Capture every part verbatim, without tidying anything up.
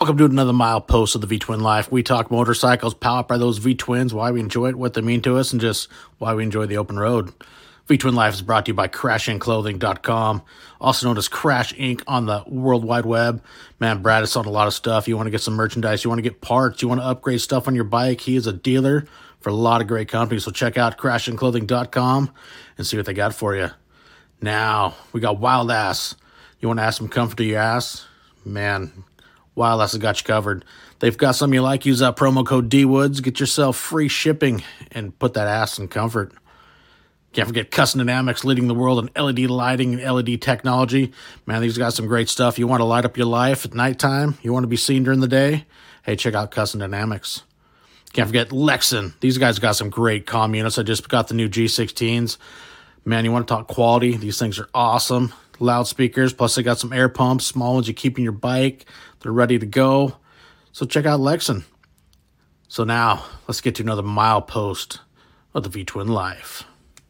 Welcome to another milepost of the V-Twin Life. We talk motorcycles powered by those V-Twins, why we enjoy it, what they mean to us, and just why we enjoy the open road. V-Twin Life is brought to you by crash in clothing dot com, also known as Crash Incorporated on the World Wide Web. Man, Brad is on a lot of stuff. You want to get some merchandise, you want to get parts, you want to upgrade stuff on your bike. He is a dealer for a lot of great companies, so check out crash in clothing dot com and see what they got for you. Now, we got Wild Ass. You want to add some comfort to your ass? Man, Wild Ass has got you covered. They've got something you like. Use that promo code D Woods. Get yourself free shipping and put that ass in comfort. Can't forget Custom Dynamics, leading the world in L E D lighting and L E D technology. Man, these got some great stuff. You want to light up your life at nighttime? You want to be seen during the day? Hey, check out Custom Dynamics. Can't forget Lexan. These guys got some great comm units. I just got the new G sixteens. Man, you want to talk quality? These things are awesome. Loudspeakers, plus they got some air pumps, small ones you keep in your bike. They're ready to go. So check out Lexan. So now, let's get to another milepost of the V-Twin Life.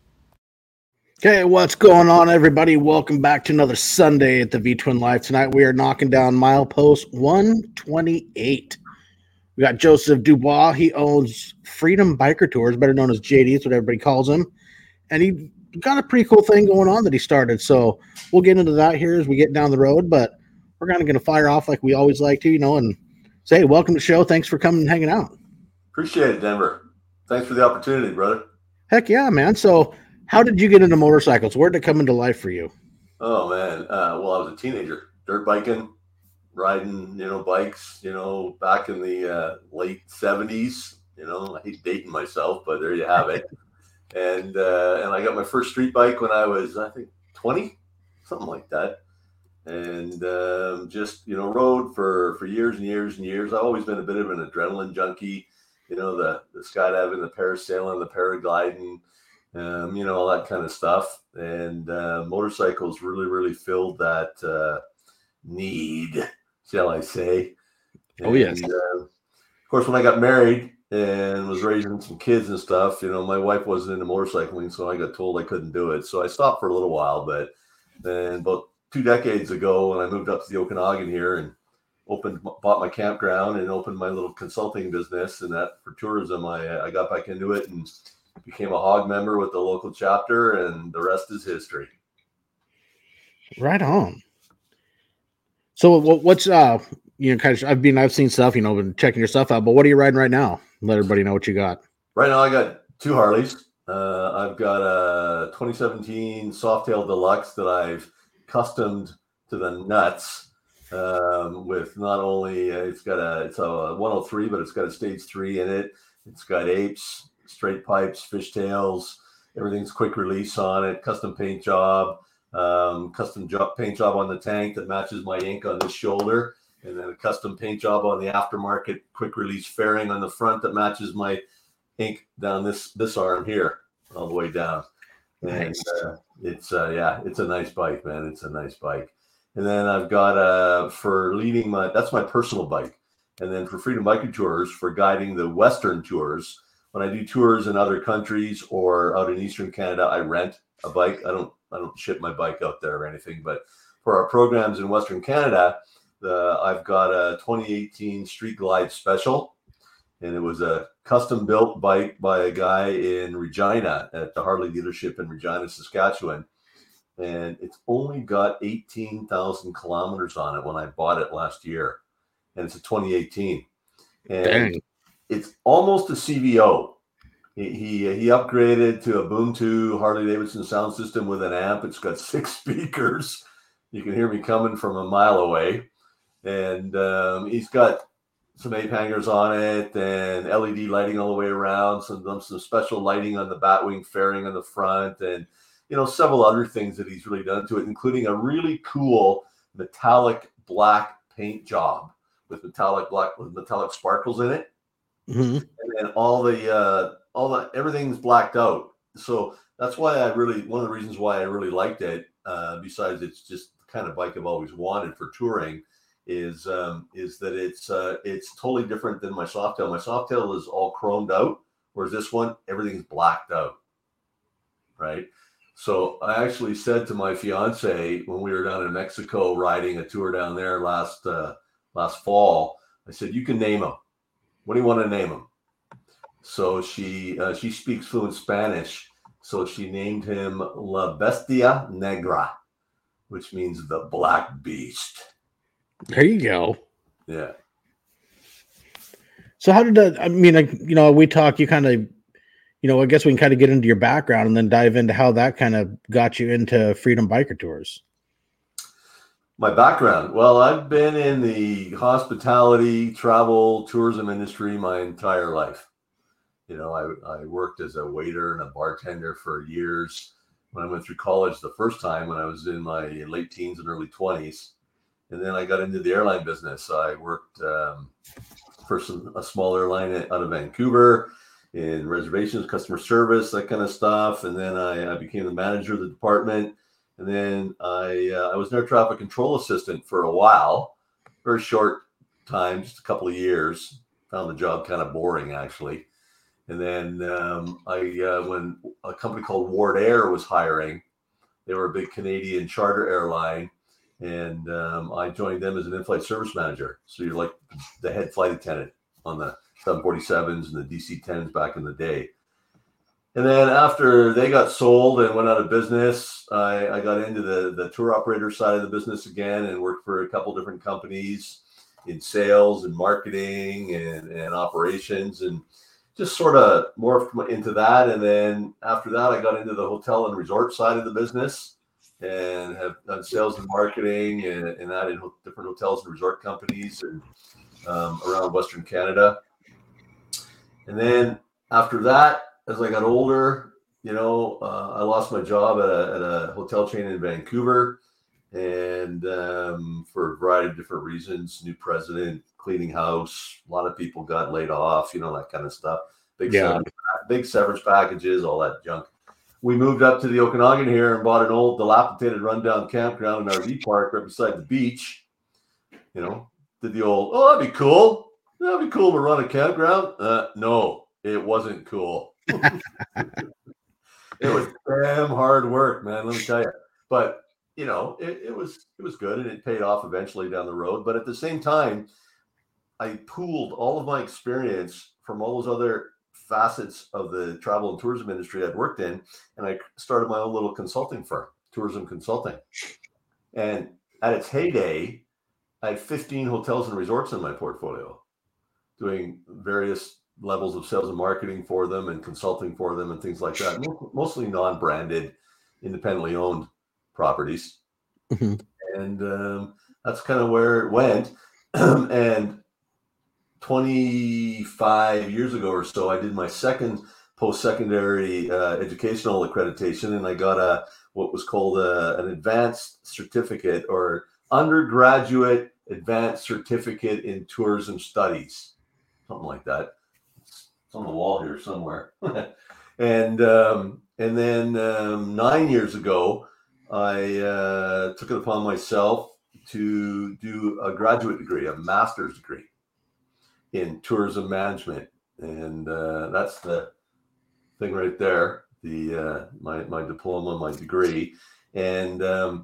Okay, what's going on, everybody? Welcome back to another Sunday at the V-Twin Life. Tonight we are knocking down milepost one twenty-eight. We got Joseph Dubois. He owns Freedom Biker Tours, better known as J D. That's what everybody calls him. And he got a pretty cool thing going on that he started. So we'll get into that here as we get down the road. But we're kind of going to fire off like we always like to, you know, and say, hey, welcome to the show. Thanks for coming and hanging out. Appreciate it, Denver. Thanks for the opportunity, brother. Heck yeah, man. So how did you get into motorcycles? Where did it come into life for you? Oh, man. Uh, well, I was a teenager, dirt biking, riding, you know, bikes, you know, back in the uh, late seventies. You know, I hate dating myself, but there you have it. and uh, and I got my first street bike when I was, I think, twenty, something like that. And um, just, you know, rode for, for years and years and years. I've always been a bit of an adrenaline junkie, you know, the, the skydiving, the parasailing, the paragliding, um, you know, all that kind of stuff. And uh, motorcycles really, really filled that uh, need, shall I say. And, oh, yes. Uh, of course, when I got married and was raising some kids and stuff, you know, my wife wasn't into motorcycling, so I got told I couldn't do it. So I stopped for a little while, but then about two decades ago when I moved up to the Okanagan here and opened, bought my campground and opened my little consulting business and that for tourism, I, I got back into it and became a hog member with the local chapter, and the rest is history. Right on. So what's, uh, you know, kind of, I've been, I've seen stuff, you know, been checking your stuff out, but what are you riding right now? Let everybody know what you got. Right now I got two Harleys. Uh, I've got a twenty seventeen Softail Deluxe that I've customed to the nuts um, with not only, uh, it's got a, it's a one oh three, but it's got a stage three in it. It's got apes, straight pipes, fishtails, everything's quick release on it, custom paint job, um, custom job, paint job on the tank that matches my ink on this shoulder, and then a custom paint job on the aftermarket quick release fairing on the front that matches my ink down this, this arm here, all the way down. Nice. And uh, it's, uh, yeah, it's a nice bike, man. It's a nice bike. And then I've got, uh, for leading my, that's my personal bike. And then for Freedom Biker Tours, for guiding the Western tours, when I do tours in other countries or out in Eastern Canada, I rent a bike. I don't, I don't ship my bike out there or anything, but for our programs in Western Canada, the, I've got a twenty eighteen Street Glide Special, and it was a custom built bike by a guy in Regina at the Harley dealership in Regina, Saskatchewan. And it's only got eighteen thousand kilometers on it when I bought it last year. And it's a twenty eighteen. And Dang. It's almost a C V O. He, he he upgraded to a Boom-two Harley Davidson sound system with an amp. It's got six speakers. You can hear me coming from a mile away. And um, he's got some ape hangers on it and L E D lighting all the way around, some some special lighting on the Batwing fairing on the front, and you know, several other things that he's really done to it, including a really cool metallic black paint job with metallic black with metallic sparkles in it. Mm-hmm. And then all the uh all the everything's blacked out. So that's why I really one of the reasons why I really liked it, uh, besides it's just the kind of bike I've always wanted for touring, is um, is that it's uh, it's totally different than my Softail. My Softail is all chromed out, whereas this one, everything's blacked out, right? So I actually said to my fiance when we were down in Mexico riding a tour down there last uh, last fall, I said, you can name him. What do you want to name him? So she uh, she speaks fluent Spanish. So she named him La Bestia Negra, which means the Black Beast. There you go. Yeah. So how did that, I mean, like, you know, we talk, you kind of, you know, I guess we can kind of get into your background and then dive into how that kind of got you into Freedom Biker Tours. My background. Well, I've been in the hospitality, travel, tourism industry my entire life. You know, I, I worked as a waiter and a bartender for years when I went through college the first time when I was in my late teens and early twenties. And then I got into the airline business. I worked um, for some, a small airline out of Vancouver in reservations, customer service, that kind of stuff. And then I, I became the manager of the department. And then I uh, I was an air traffic control assistant for a while, very short time, just a couple of years. Found the job kind of boring, actually. And then um, I uh, when a company called Ward Air was hiring, they were a big Canadian charter airline, and um, I joined them as an in-flight service manager. So you're like the head flight attendant on the seven forty-sevens and the D C tens back in the day. And then after they got sold and went out of business, I, I got into the, the tour operator side of the business again and worked for a couple different companies in sales and marketing and, and operations, and just sort of morphed into that. And then after that, I got into the hotel and resort side of the business and have done sales and marketing and, and that in different hotels and resort companies and um, around Western Canada. And then after that, as I got older, you know, uh, I lost my job at a, at a hotel chain in Vancouver, and um, for a variety of different reasons, new president, cleaning house, a lot of people got laid off, you know, that kind of stuff. Big, Yeah. severance, big severance packages, all that junk. We moved up to the Okanagan here and bought an old dilapidated rundown campground and R V park right beside the beach. You know, did the old, oh, that'd be cool. That'd be cool to run a campground. Uh, no, it wasn't cool. It was damn hard work, man. Let me tell you. But you know, it, it was it was good, and it paid off eventually down the road. But at the same time, I pooled all of my experience from all those other facets of the travel and tourism industry I'd worked in, and I started my own little consulting firm, Tourism Consulting. And at its heyday, I had fifteen hotels and resorts in my portfolio, doing various levels of sales and marketing for them and consulting for them and things like that. Mostly non-branded, independently owned properties. Mm-hmm. And um, that's kind of where it went. And twenty-five years ago or so, I did my second post-secondary uh, educational accreditation, and I got a what was called a, an advanced certificate or undergraduate advanced certificate in tourism studies, something like that. It's on the wall here somewhere. and um, and then um, nine years ago, I uh, took it upon myself to do a graduate degree, a master's degree in tourism management, and uh, that's the thing right there. The uh, my my diploma, my degree, and um,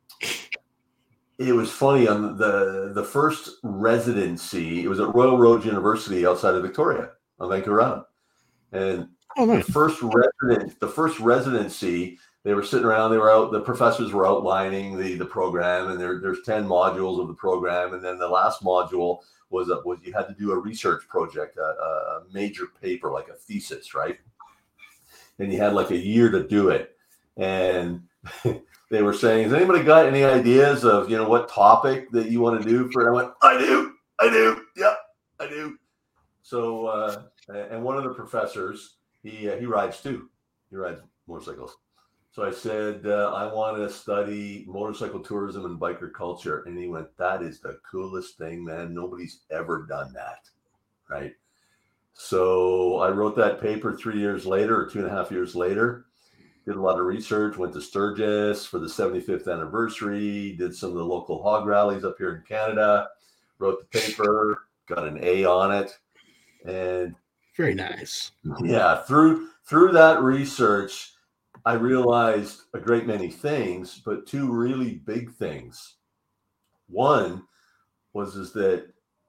it was funny on the the first residency. It was at Royal Roads University outside of Victoria on Vancouver Island, and Oh, nice. the first resident, the first residency, they were sitting around. They were out. The professors were outlining the the program, and there there's ten modules of the program, and then the last module was a, was you had to do a research project, a, a major paper, like a thesis, right? And you had like a year to do it, and they were saying, "Has anybody got any ideas of you know what topic that you want to do for?" And I went, "I do, I do, yeah, I do." So, uh, and one of the professors, he uh, he rides too. He rides motorcycles. So I said, uh, I want to study motorcycle tourism and biker culture. And he went, that is the coolest thing, man. Nobody's ever done that. Right. So I wrote that paper three years later or two and a half years later, did a lot of research, went to Sturgis for the seventy-fifth anniversary, did some of the local hog rallies up here in Canada, wrote the paper, got an A on it. And very nice. Yeah. Through, through that research, I realized a great many things, but two really big things. One was is that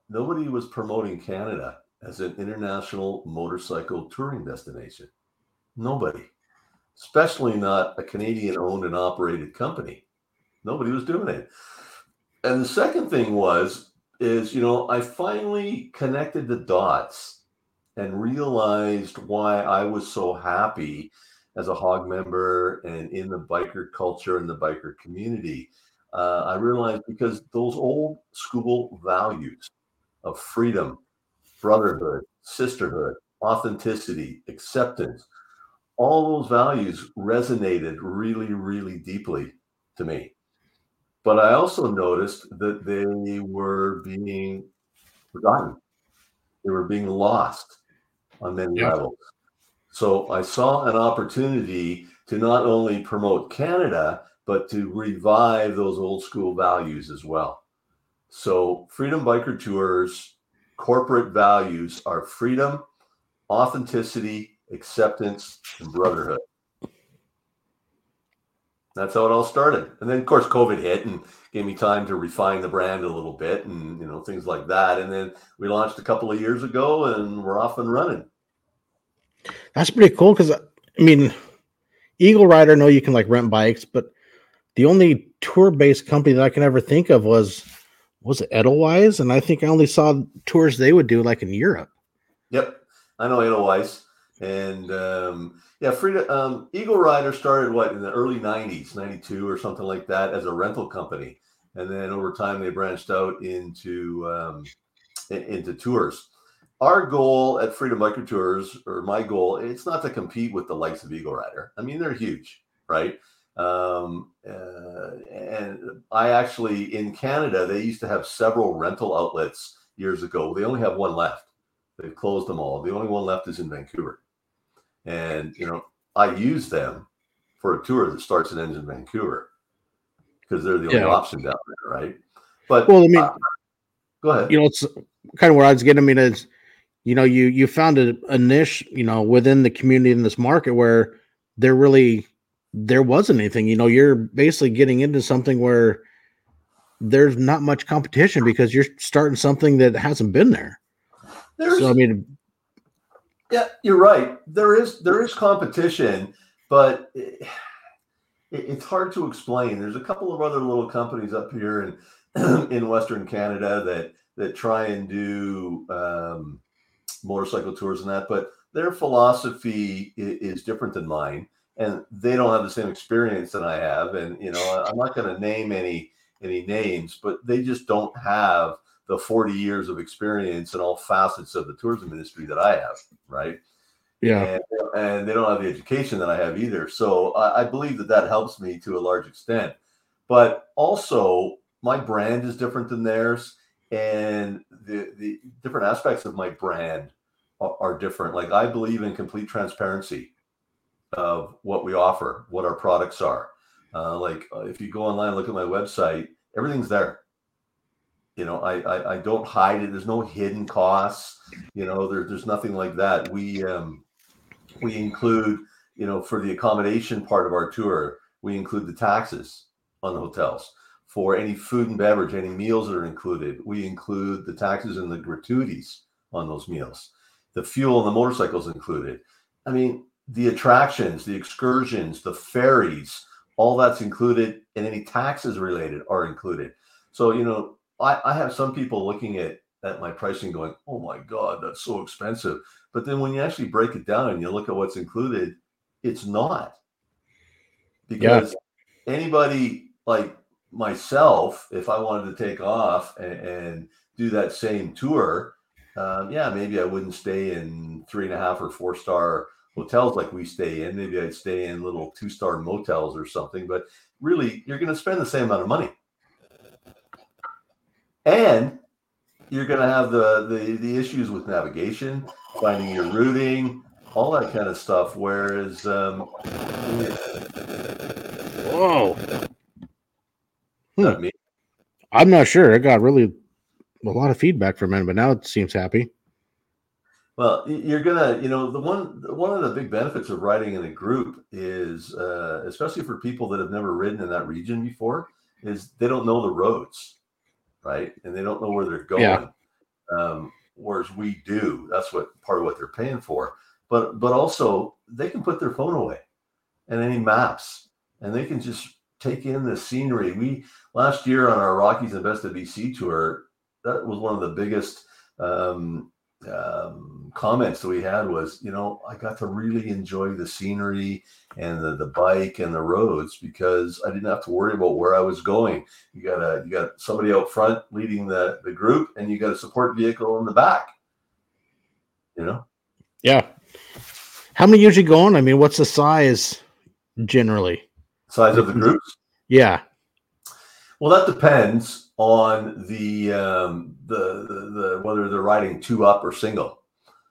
nobody was promoting Canada as an international motorcycle touring destination. Nobody, especially not a Canadian owned and operated company. Nobody was doing it. And the second thing was, is, you know, I finally connected the dots and realized why I was so happy as a Hog member and in the biker culture and the biker community. Uh, I realized because those old school values of freedom, brotherhood, sisterhood, authenticity, acceptance, all those values resonated really, really deeply to me. But I also noticed that they were being forgotten. They were being lost on many Yeah. levels. So I saw an opportunity to not only promote Canada, but to revive those old school values as well. So Freedom Biker Tours corporate values are freedom, authenticity, acceptance, and brotherhood. That's how it all started. And then, of course, COVID hit and gave me time to refine the brand a little bit and, you know, things like that. And then we launched a couple of years ago and we're off and running. That's pretty cool because, I mean, Eagle Rider, I know you can like rent bikes, but the only tour-based company that I can ever think of was, was it Edelweiss? And I think I only saw tours they would do like in Europe. Yep. I know Edelweiss. And um, yeah, Frida, um, Eagle Rider started what in the early nineties, ninety-two or something like that, as a rental company. And then over time they branched out into um, into tours. Our goal at Freedom Biker Tours, or my goal, it's not to compete with the likes of Eagle Rider. I mean, they're huge, right? Um, uh, and I actually, in Canada, they used to have several rental outlets years ago. They only have one left. They've closed them all. The only one left is in Vancouver. And, you know, I use them for a tour that starts and ends in Vancouver because they're the only Yeah. option down there, right? But Well, I mean, uh, go ahead. You know, it's kind of where I was getting. I mean, is, you know, you you found a, a niche, you know, within the community in this market where there really there wasn't anything. You know, you're basically getting into something where there's not much competition because you're starting something that hasn't been there. There's, so I mean, yeah, you're right. There is there is competition, but it, it's hard to explain. There's a couple of other little companies up here in in Western Canada that that try and do um, motorcycle tours and that, but their philosophy is, is different than mine, and they don't have the same experience that I have. And you know, I'm not going to name any any names, but they just don't have the forty years of experience in all facets of the tourism industry that I have, right? yeah, And, and they don't have the education that I have either. So I, I believe that that helps me to a large extent. But also, my brand is different than theirs, and the the different aspects of my brand are, are different. Like, I believe in complete transparency of what we offer, what our products are. Uh, like uh, if you go online, look at my website, everything's there. You know, I, I I don't hide it. There's no hidden costs. You know, there, there's nothing like that. We um we include, you know, for the accommodation part of our tour, we include the taxes on the hotels. For any food and beverage, any meals that are included, we include the taxes and the gratuities on those meals. The fuel and the motorcycles included. I mean, the attractions, the excursions, the ferries, all that's included, and any taxes related are included. So, you know, I, I have some people looking at, at my pricing going, oh my God, that's so expensive. But then when you actually break it down and you look at what's included, it's not. Because yeah. anybody like myself, if I wanted to take off and, and do that same tour, um, yeah, maybe I wouldn't stay in three and a half or four star hotels like we stay in. Maybe I'd stay in little two star motels or something. But really, you're going to spend the same amount of money. And you're going to have the, the the issues with navigation, finding your routing, all that kind of stuff. Whereas, um, whoa, hmm. I'm not sure. I got really a lot of feedback from it, but now it seems happy. Well, you're gonna, you know, the one one of the big benefits of riding in a group is, uh, especially for people that have never ridden in that region before, is they don't know the roads. Right. And they don't know where they're going. Yeah. Um, whereas we do. That's what part of what they're paying for. But but also they can put their phone away and any maps, and they can just take in the scenery. We last year on our Rockies and Best of B C tour, that was one of the biggest um, um, comments that we had was, you know, I got to really enjoy the scenery and the, the bike and the roads because I didn't have to worry about where I was going. You got a you got somebody out front leading the, the group, and you got a support vehicle in the back. You know? Yeah. How many usually go on? I mean, what's the size generally? Size of the groups? Yeah. Well, that depends on the um, the, the the whether they're riding two up or single.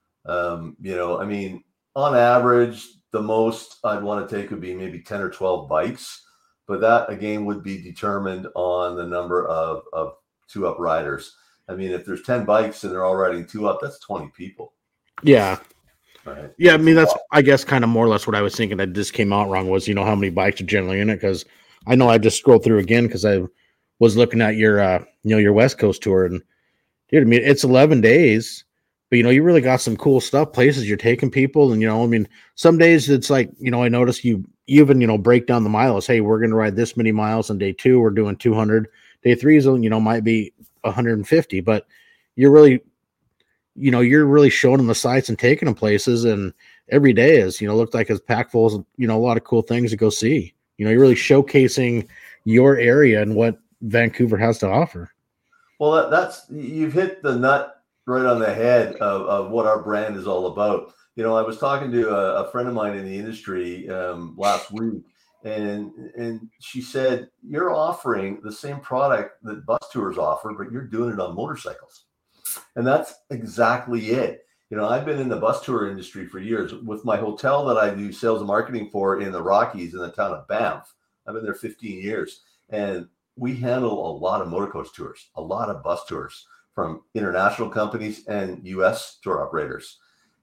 Um, you know, I mean, on average, the most I'd want to take would be maybe ten or twelve bikes, but that again would be determined on the number of of two up riders. I mean, if there's ten bikes and they're all riding two up, that's twenty people. Yeah. Right. Yeah, I mean, that's, I guess, kind of more or less what I was thinking. That just came out wrong was, you know, how many bikes are generally in it. Because I know I just scrolled through again because I was looking at your, uh, you know, your West Coast tour. And, dude, I mean, it's eleven days, but, you know, you really got some cool stuff, places you're taking people. And, you know, I mean, some days it's like, you know, I noticed you even, you know, break down the miles. Hey, we're going to ride this many miles on day two. We're doing two hundred. Day three is, you know, might be one hundred fifty. But you're really, you know, you're really showing them the sights and taking them places, and every day is, you know, looked like it's packed full of, you know, a lot of cool things to go see. You know, you're really showcasing your area and what Vancouver has to offer. Well, that, that's, you've hit the nut right on the head of, of what our brand is all about. You know, I was talking to a, a friend of mine in the industry um, last week, and and she said, you're offering the same product that bus tours offer, but you're doing it on motorcycles. And that's exactly it. You know, I've been in the bus tour industry for years with my hotel that I do sales and marketing for in the Rockies in the town of Banff. I've been there fifteen years, and we handle a lot of motor coach tours, a lot of bus tours from international companies and U S tour operators.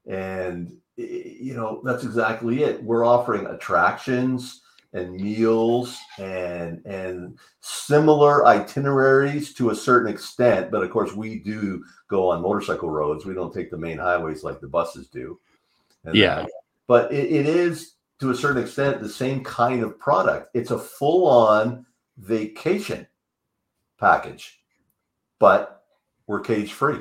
And, you know, that's exactly it. We're offering attractions and meals and and similar itineraries to a certain extent, but of course we do go on motorcycle roads. We don't take the main highways like the buses do. And yeah, that. But it, it is to a certain extent the same kind of product. It's a full-on vacation package, but we're cage free.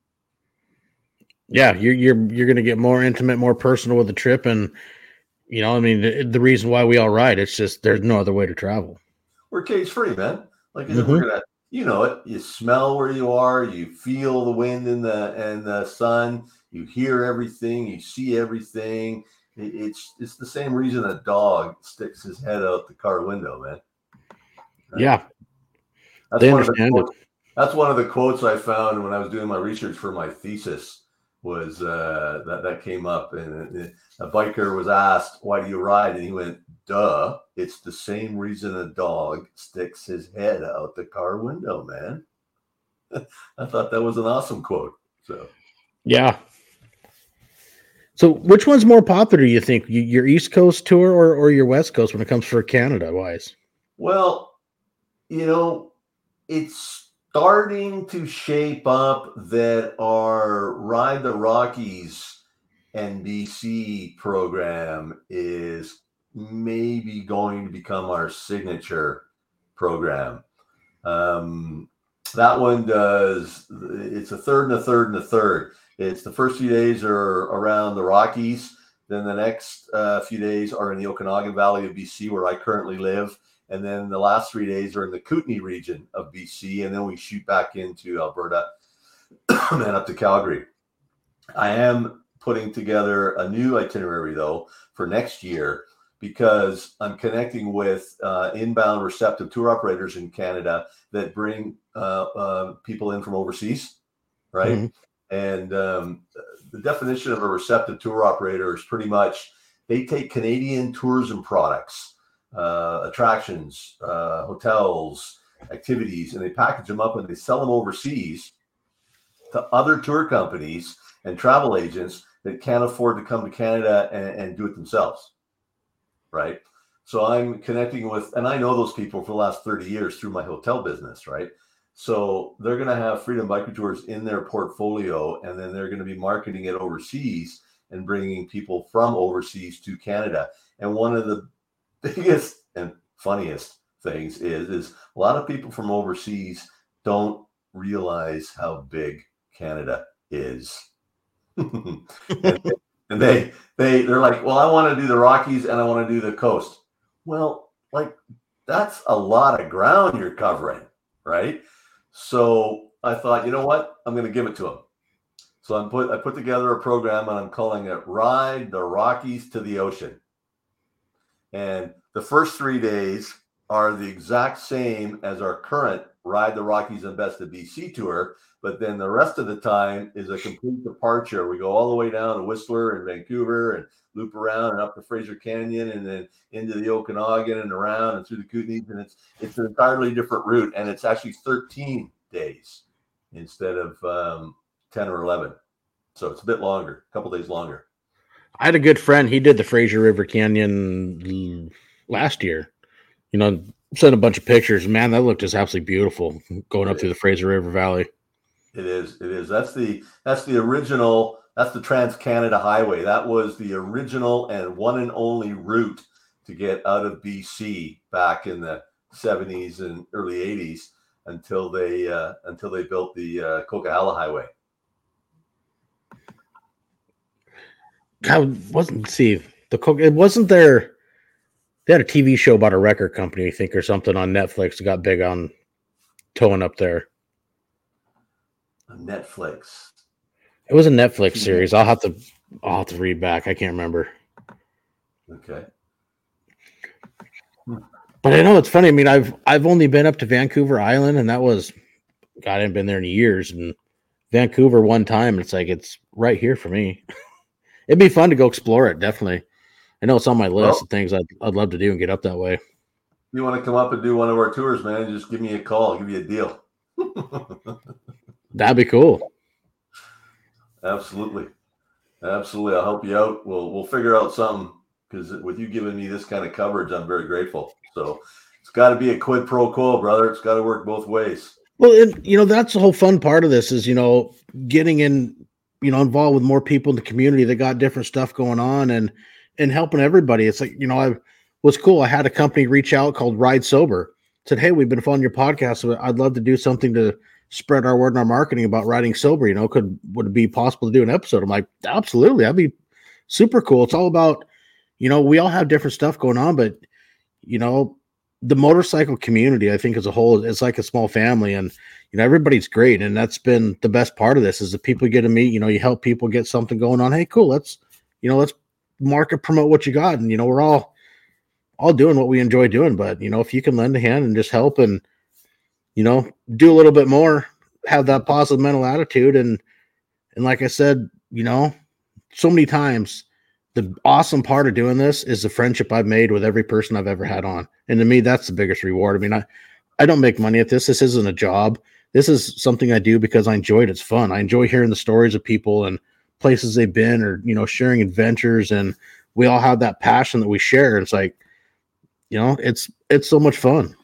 Yeah, you're you're you're going to get more intimate, more personal with the trip, and you know, I mean, the, the reason why we all ride, it's just there's no other way to travel. We're cage free, man. Like Mm-hmm. we're gonna, you know it. You smell where you are. You feel the wind and the and the sun. You hear everything. You see everything. It, it's it's the same reason a dog sticks his head out the car window, man. Right? Yeah, that's they one of the understand quotes, it. That's one of the quotes I found when I was doing my research for my thesis. Was uh, that that came up, and a biker was asked, "Why do you ride?" And he went, "Duh, it's the same reason a dog sticks his head out the car window, man." I thought that was an awesome quote. So, yeah. So, which one's more popular, do you think, your East Coast tour or or your West Coast when it comes for Canada wise? Well, you know, it's starting to shape up that our Ride the Rockies and B C program is maybe going to become our signature program. Um, that one does, it's a third and a third and a third. It's the first few days are around the Rockies. Then the next uh, few days are in the Okanagan Valley of B C, where I currently live. And then the last three days are in the Kootenay region of B C. And then we shoot back into Alberta and up to Calgary. I am putting together a new itinerary, though, for next year, because I'm connecting with uh, inbound receptive tour operators in Canada that bring uh, uh, people in from overseas, right? Mm-hmm. And um, the definition of a receptive tour operator is pretty much they take Canadian tourism products, Uh, attractions, uh, hotels, activities, and they package them up and they sell them overseas to other tour companies and travel agents that can't afford to come to Canada and, and do it themselves, right? So I'm connecting with, and I know those people for the last thirty years through my hotel business, right? So they're going to have Freedom Biker Tours in their portfolio, and then they're going to be marketing it overseas and bringing people from overseas to Canada. And one of the biggest and funniest things is, is a lot of people from overseas don't realize how big Canada is. and, and they they they're like, well, I want to do the Rockies and I want to do the coast. Well, like, that's a lot of ground you're covering, right? So I thought, you know what? I'm going to give it to them. So I'm put I put together a program, and I'm calling it Ride the Rockies to the Ocean. And the first three days are the exact same as our current Ride the Rockies and Best of B C tour, but then the rest of the time is a complete departure. We go all the way down to Whistler and Vancouver and loop around and up to Fraser Canyon and then into the Okanagan and around and through the Kootenays. And it's it's an entirely different route, and it's actually thirteen days instead of um, ten or eleven. So it's a bit longer, a couple days longer. I had a good friend. He did the Fraser River Canyon last year. You know, sent a bunch of pictures. Man, that looked just absolutely beautiful going up through the Fraser River Valley. It is. It is. That's the that's the original. That's the Trans-Canada Highway. That was the original and one and only route to get out of B C back in the seventies and early eighties until they uh, until they built the uh, Coquihalla Highway. God, wasn't see the Coke? It wasn't there. They had a T V show about a record company, I think, or something on Netflix. That got big on towing up there. Netflix. It was a Netflix series. I'll have to I'll have to read back. I can't remember. Okay. But I know it's funny. I mean, I've I've only been up to Vancouver Island, and that was God, I haven't been there in years. And Vancouver one time, it's like it's right here for me. It'd be fun to go explore it, definitely. I know it's on my list well, of things I'd I'd love to do and get up that way. If you want to come up and do one of our tours, man, just give me a call. I'll give you a deal. That'd be cool. Absolutely. Absolutely. I'll help you out. We'll we'll figure out something, because with you giving me this kind of coverage, I'm very grateful. So it's got to be a quid pro quo, brother. It's got to work both ways. Well, and, you know, that's the whole fun part of this is, you know, getting in, you know, involved with more people in the community that got different stuff going on and and helping everybody. It's like, you know, I was cool. I had a company reach out called Ride Sober. Said, hey, we've been following your podcast. So I'd love to do something to spread our word and our marketing about riding sober. You know, could would it be possible to do an episode? I'm like, absolutely. That'd be super cool. It's all about, you know, we all have different stuff going on, but you know, the motorcycle community, I think as a whole, is like a small family, and you know, everybody's great. And that's been the best part of this is the people you get to meet. You know, you help people get something going on. Hey, cool. Let's, you know, let's market promote what you got. And, you know, we're all, all doing what we enjoy doing, but you know, if you can lend a hand and just help and, you know, do a little bit more, have that positive mental attitude. And, and like I said, you know, so many times the awesome part of doing this is the friendship I've made with every person I've ever had on. And to me, that's the biggest reward. I mean, I, I don't make money at this. This isn't a job. This is something I do because I enjoy it. It's fun. I enjoy hearing the stories of people and places they've been, or, you know, sharing adventures. And we all have that passion that we share. It's like, you know, it's, it's so much fun.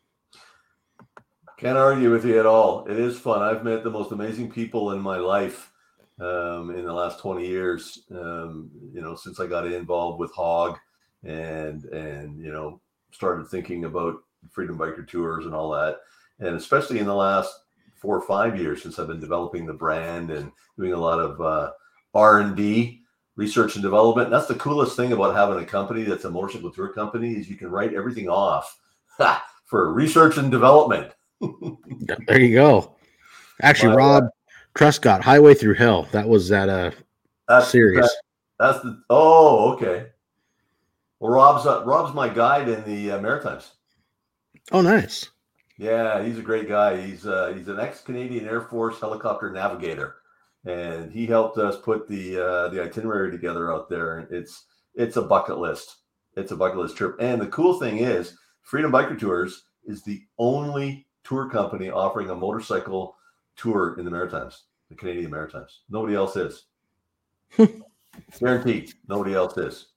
Can't argue with you at all. It is fun. I've met the most amazing people in my life um, in the last twenty years, um, you know, since I got involved with Hog and, and, you know, started thinking about Freedom Biker Tours and all that. And especially in the last four or five years since I've been developing the brand and doing a lot of uh, R and D, research and development. And that's the coolest thing about having a company that's a motorcycle tour company is you can write everything off for research and development. There you go. Actually, My, Rob uh, Truscott, Highway Through Hell. That was that uh that's, series. That, that's the oh okay. Well, Rob's uh, Rob's my guide in the uh, Maritimes. Oh, nice. Yeah, he's a great guy. He's uh, he's an ex-Canadian Air Force helicopter navigator, and he helped us put the uh, the itinerary together out there. And it's it's a bucket list. It's a bucket list trip. And the cool thing is, Freedom Biker Tours is the only tour company offering a motorcycle tour in the Maritimes, the Canadian Maritimes. Nobody else is. Guaranteed. Nobody else is.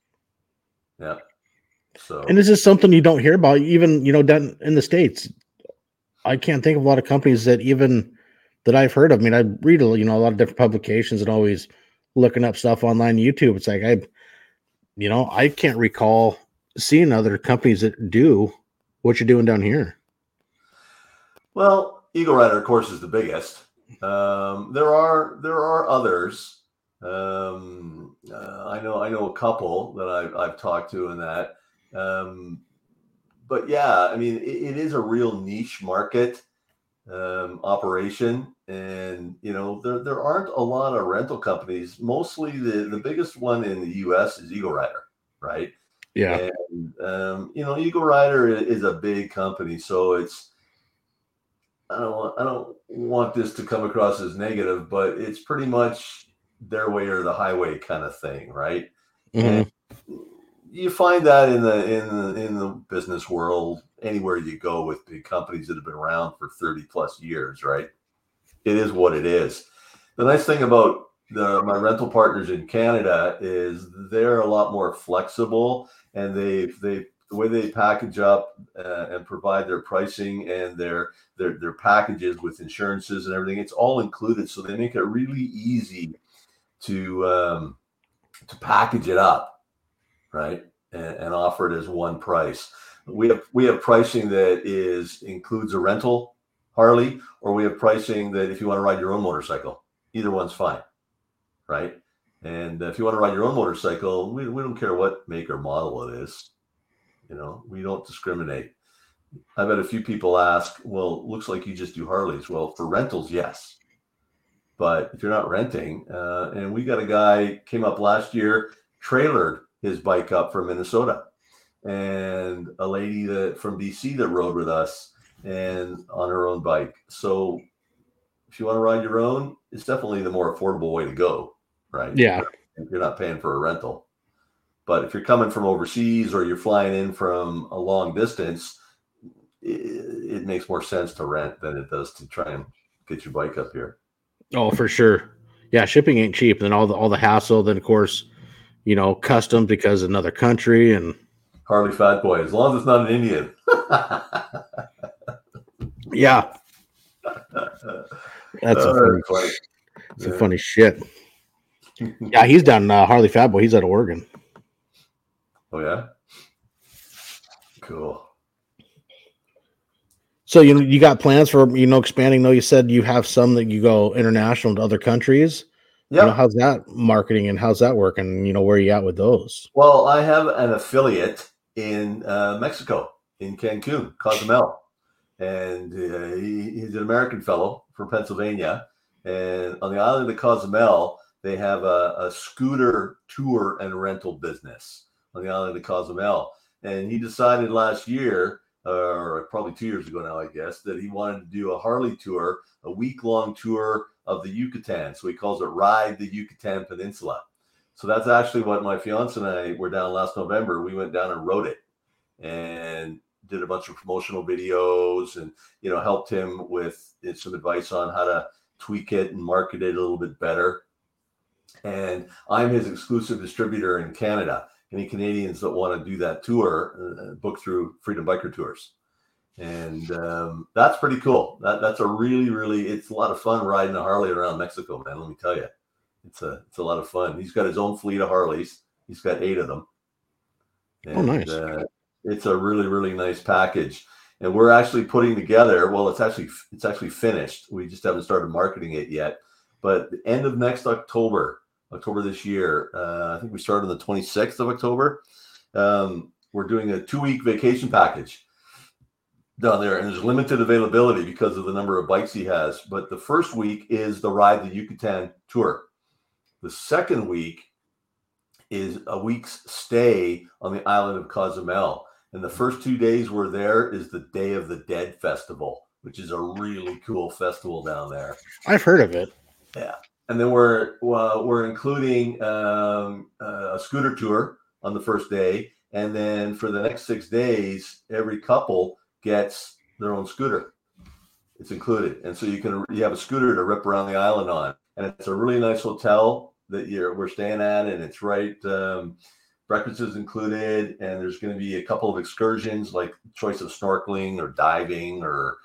Yeah. So. And this is something you don't hear about, even, you know, down in the States. I can't think of a lot of companies that even that I've heard of. I mean, I read a you know a lot of different publications and always looking up stuff online YouTube. It's like I you know I can't recall seeing other companies that do what you're doing down here. Well, Eagle Rider, of course, is the biggest. Um, there are there are others. Um, uh, I know I know a couple that I've I've talked to in that. Um, but yeah, I mean, it, it is a real niche market um, operation, and you know there there aren't a lot of rental companies. Mostly the the biggest one in the U S is Eagle Rider, right? Yeah. And um, you know, Eagle Rider is a big company, so it's I don't want I don't want this to come across as negative, but it's pretty much their way or the highway kind of thing, right? And Mm-hmm. you find that in the in the in the business world anywhere you go with big companies that have been around for thirty plus years, right? It is what it is. The nice thing about the my rental partners in Canada is they're a lot more flexible, and they they the way they package up uh, and provide their pricing and their their their packages with insurances and everything, it's all included. So they make it really easy to um, to package it up, right, and, and offer it as one price. We have we have pricing that is includes a rental Harley, or we have pricing that if you want to ride your own motorcycle, either one's fine, right? And if you want to ride your own motorcycle, we, we don't care what make or model it is. You know, we don't discriminate. I've had a few people ask, well, looks like you just do Harleys. Well, for rentals, yes. But if you're not renting, uh, and we got a guy came up last year, trailered his bike up from Minnesota, and a lady that from B C that rode with us and on her own bike. So if you want to ride your own, it's definitely the more affordable way to go, right? Yeah. If you're not paying for a rental. But if you're coming from overseas or you're flying in from a long distance, it, it makes more sense to rent than it does to try and get your bike up here. Oh, for sure. Yeah, shipping ain't cheap. And then all the all the hassle. Then of course, you know, customs because another country and Harley Fat Boy, as long as it's not an Indian. yeah, that's Uh, a funny, funny. it's Yeah. a funny shit. Yeah, he's down uh, Harley Fat Boy. He's out of Oregon. Oh yeah, cool. So you know you got plans for you know expanding. Though you said you have some that you go international to other countries. You know Yeah. how's that marketing and how's that working? You know where are you at with those? Well, I have an affiliate in uh, Mexico, in Cancun, Cozumel, and uh, he, he's an American fellow from Pennsylvania. And on the island of Cozumel, they have a, a scooter tour and rental business on the island of Cozumel. And he decided last year, or probably two years ago now, I guess, that he wanted to do a Harley tour, a week-long tour of the Yucatan. So he calls it Ride the Yucatan Peninsula. So that's actually what my fiance and I were down last November. We went down and rode it and did a bunch of promotional videos and, you know, helped him with some advice on how to tweak it and market it a little bit better. And I'm his exclusive distributor in Canada. Any Canadians that want to do that tour, uh, book through Freedom Biker Tours. And um, that's pretty cool. That, that's a really, really, it's a lot of fun riding a Harley around Mexico, man. Let me tell you. It's a it's a lot of fun. He's got his own fleet of Harleys. He's got eight of them. And, Oh, nice. Uh, it's a really really nice package. And we're actually putting together. Well, it's actually it's actually finished. We just haven't started marketing it yet. But the end of next October, October this year, uh, I think we start on the twenty-sixth of October. Um, we're doing a two week vacation package down there, and there's limited availability because of the number of bikes he has. But the first week is the Ride the Yucatan tour. The second week is a week's stay on the island of Cozumel. And the first two days we're there is the Day of the Dead Festival, which is a really cool festival down there. I've heard of it. Yeah. And then we're uh, we're including um, uh, a scooter tour on the first day. And then for the next six days, every couple gets their own scooter. It's included. And so you can you have a scooter to rip around the island on. And it's a really nice hotel that you're we're staying at, and it's right. Um, breakfast is included, and there's going to be a couple of excursions, like choice of snorkeling or diving or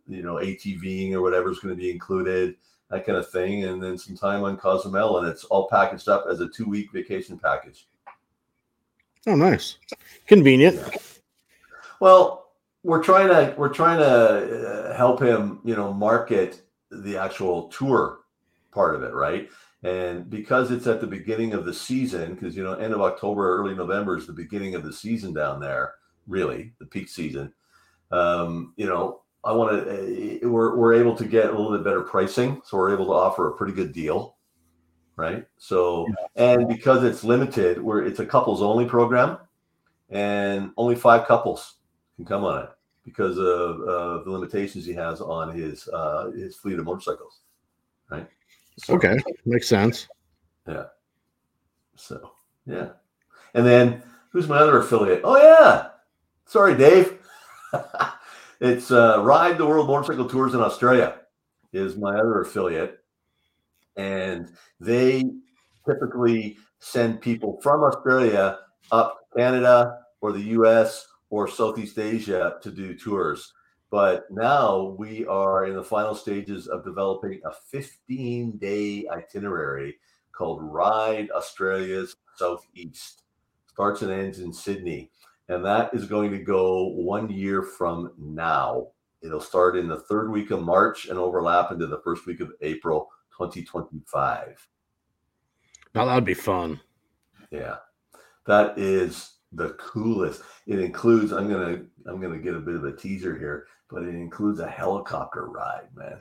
you know, ATVing or whatever is going to be included, that kind of thing, and then some time on Cozumel, and it's all packaged up as a two-week vacation package. Oh, nice, convenient. Yeah. Well, we're trying to we're trying to uh, help him, you know, market the actual tour part of it, right? And because it's at the beginning of the season, because you know, end of October, early November is the beginning of the season down there, really the peak season. Um, you know, I want to, uh, we're, we're able to get a little bit better pricing. So we're able to offer a pretty good deal. Right. So, and because it's limited, where it's a couples only program and only five couples can come on it because of uh, the limitations he has on his, uh, his fleet of motorcycles. Right. So, okay. Makes sense. Yeah. So, yeah. And then who's my other affiliate? Oh yeah. Sorry, Dave. It's uh, Ride the World Motorcycle Tours in Australia is my other affiliate. And they typically send people from Australia up to Canada or the U S or Southeast Asia to do tours. But now we are in the final stages of developing a fifteen-day itinerary called Ride Australia's Southeast. Starts and ends in Sydney. And that is going to go one year from now. It'll start in the third week of March and overlap into the first week of April twenty twenty-five. Now that'd be fun. Yeah. That is the coolest. It includes, I'm gonna I'm gonna get a bit of a teaser here, but it includes a helicopter ride, man.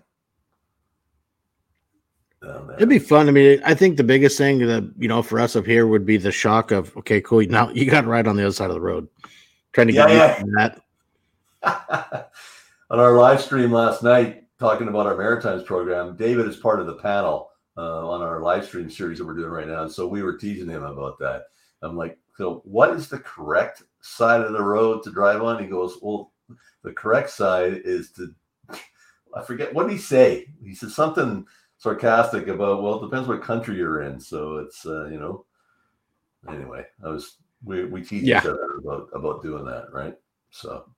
It'd be fun. I mean, I think the biggest thing that, you know, for us up here would be the shock of, okay, cool. Now you got to ride on the other side of the road. Trying to get yeah, used yeah. to that. On our live stream last night, talking about our Maritimes program, David is part of the panel uh, on our live stream series that we're doing right now. And so we were teasing him about that. I'm like, so what is the correct side of the road to drive on? He goes, well, the correct side is to, I forget, what did he say? He said something sarcastic about, well, it depends what country you're in. So it's, uh, you know, anyway, I was, we, we teased yeah. each other about, about doing that. Right. So.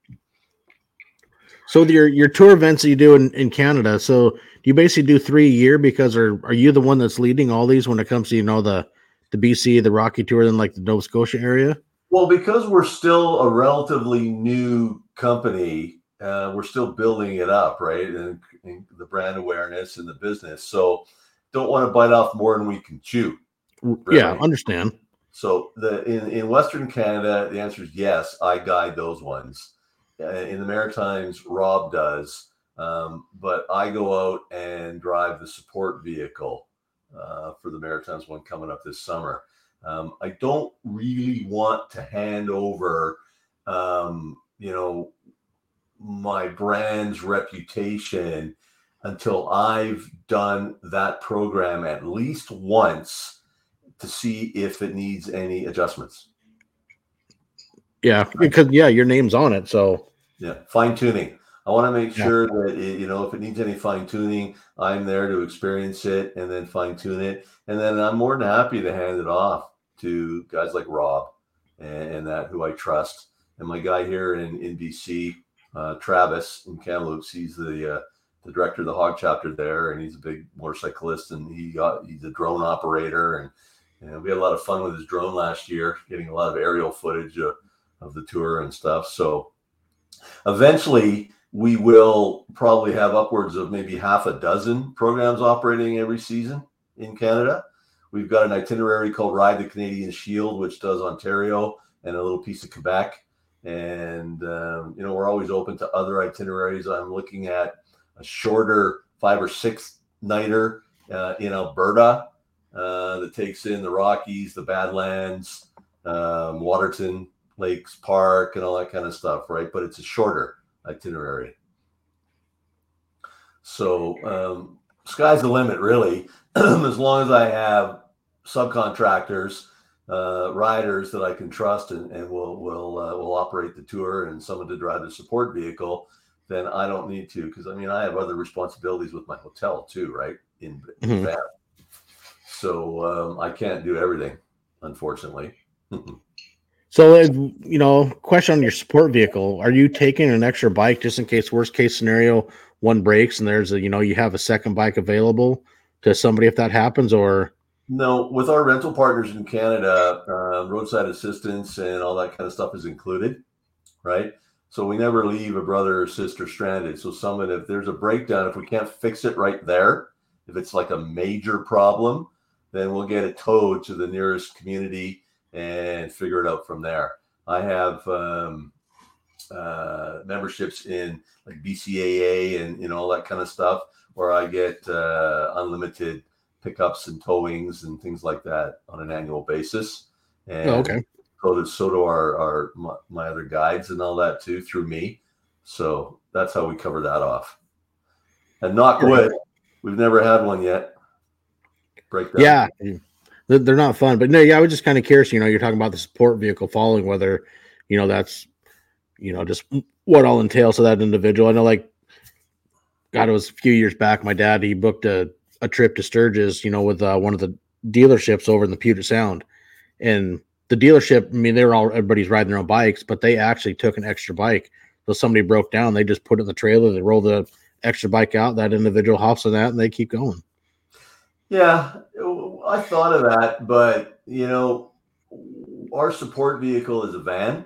So your, your tour events that you do in, in Canada, so do you basically do three a year because are, are you the one that's leading all these when it comes to, you know, the, the B C, the Rocky Tour, then like the Nova Scotia area? Well, because we're still a relatively new company, uh, we're still building it up, right? And, and the brand awareness and the business. So don't want to bite off more than we can chew. Really. Yeah, understand. So the in, in Western Canada, the answer is yes, I guide those ones. Uh, in the Maritimes, Rob does. Um, but I go out and drive the support vehicle uh, for the Maritimes one coming up this summer. Um, I don't really want to hand over, um, you know, my brand's reputation until I've done that program at least once to see if it needs any adjustments. Yeah, because yeah, your name's on it. So yeah, fine tuning. I want to make yeah. sure that it, you know, if it needs any fine tuning, I'm there to experience it and then fine tune it. And then I'm more than happy to hand it off to guys like Rob and, and that who I trust. And my guy here in, in B C, uh, Travis in Kamloops, he's the uh, the director of the Hog chapter there, and he's a big motorcyclist, and he got he's a drone operator, and and we had a lot of fun with his drone last year, getting a lot of aerial footage of, of the tour and stuff. So eventually we will probably have upwards of maybe half a dozen programs operating every season in Canada. We've got an itinerary called Ride the Canadian Shield, which does Ontario and a little piece of Quebec. And, um, you know, we're always open to other itineraries. I'm looking at a shorter five or six nighter uh, in Alberta uh, that takes in the Rockies, the Badlands, um, Waterton Lakes Park, and all that kind of stuff, right? But it's a shorter itinerary. So um, sky's the limit, really, as long as I have subcontractors, uh, riders that I can trust and, and will will uh, will operate the tour, and someone to drive the support vehicle, then I don't need to, because I mean I have other responsibilities with my hotel too, right? In, in mm-hmm. Banff. So um, I can't do everything, unfortunately. So So, if, you know, question on your support vehicle: are you taking an extra bike just in case, worst case scenario, one breaks and there's a, you know, you have a second bike available to somebody if that happens, or? No, with our rental partners in Canada, uh, roadside assistance and all that kind of stuff is included, right? So we never leave a brother or sister stranded. So someone, if there's a breakdown, if we can't fix it right there, if it's like a major problem, then we'll get it towed to the nearest community and figure it out from there. I have um, uh, memberships in like B C A A and you know all that kind of stuff, where I get uh, unlimited pickups and towings and things like that on an annual basis. And Oh, okay. so do, so do our, our my, my other guides and all that too through me. So that's how we cover that off. And knock wood, we've never had one yet. Breakdown. Yeah, they're not fun, but no, yeah, I was just kind of curious. You know, you're talking about the support vehicle following, whether, you know, that's, you know, just what all entails to that individual. I know, like, God, it was a few years back. My dad, he booked a, a trip to Sturgis, you know, with uh, one of the dealerships over in the Puget Sound, and the dealership, I mean, they're all, everybody's riding their own bikes, but they actually took an extra bike. So somebody broke down, they just put it in the trailer, they roll the extra bike out, that individual hops on that, and they keep going. Yeah, I thought of that, but you know, our support vehicle is a van,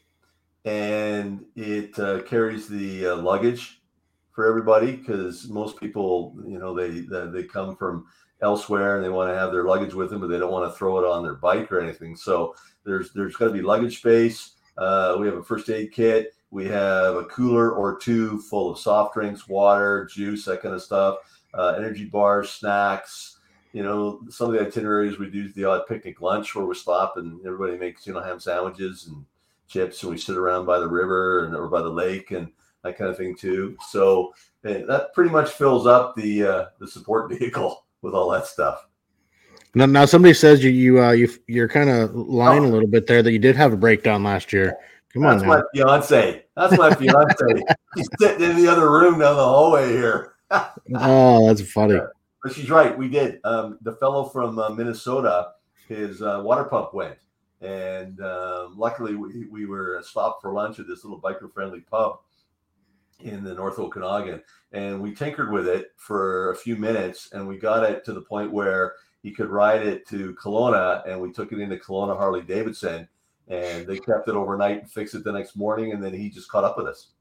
and it uh, carries the uh, luggage for everybody because most people, you know, they they come from elsewhere and they want to have their luggage with them, but they don't want to throw it on their bike or anything. So there's there's got to be luggage space. Uh, we have a first aid kit. We have a cooler or two full of soft drinks, water, juice, that kind of stuff. Uh, energy bars, snacks. You know, some of the itineraries we do the odd picnic lunch where we stop and everybody makes, you know, ham sandwiches and chips, and we sit around by the river and or by the lake and that kind of thing too. So that pretty much fills up the uh, the support vehicle with all that stuff. Now, now somebody says you you uh, you you're kind of lying oh. a little bit there that you did have a breakdown last year. Come That's on, now. my fiance. That's my fiance. She's sitting in the other room down the hallway here. Oh, that's funny. Yeah. But she's right. We did. Um, the fellow from uh, Minnesota, his uh, water pump went. And um, luckily, we, we were stopped for lunch at this little biker-friendly pub in the North Okanagan. And we tinkered with it for a few minutes, and we got it to the point where he could ride it to Kelowna, and we took it into Kelowna Harley-Davidson, and they kept it overnight and fixed it the next morning, and then he just caught up with us.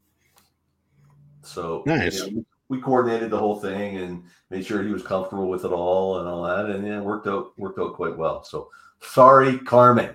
So nice. You know, we coordinated the whole thing and made sure he was comfortable with it all and all that, and yeah, it worked out worked out quite well. So sorry, Carmen.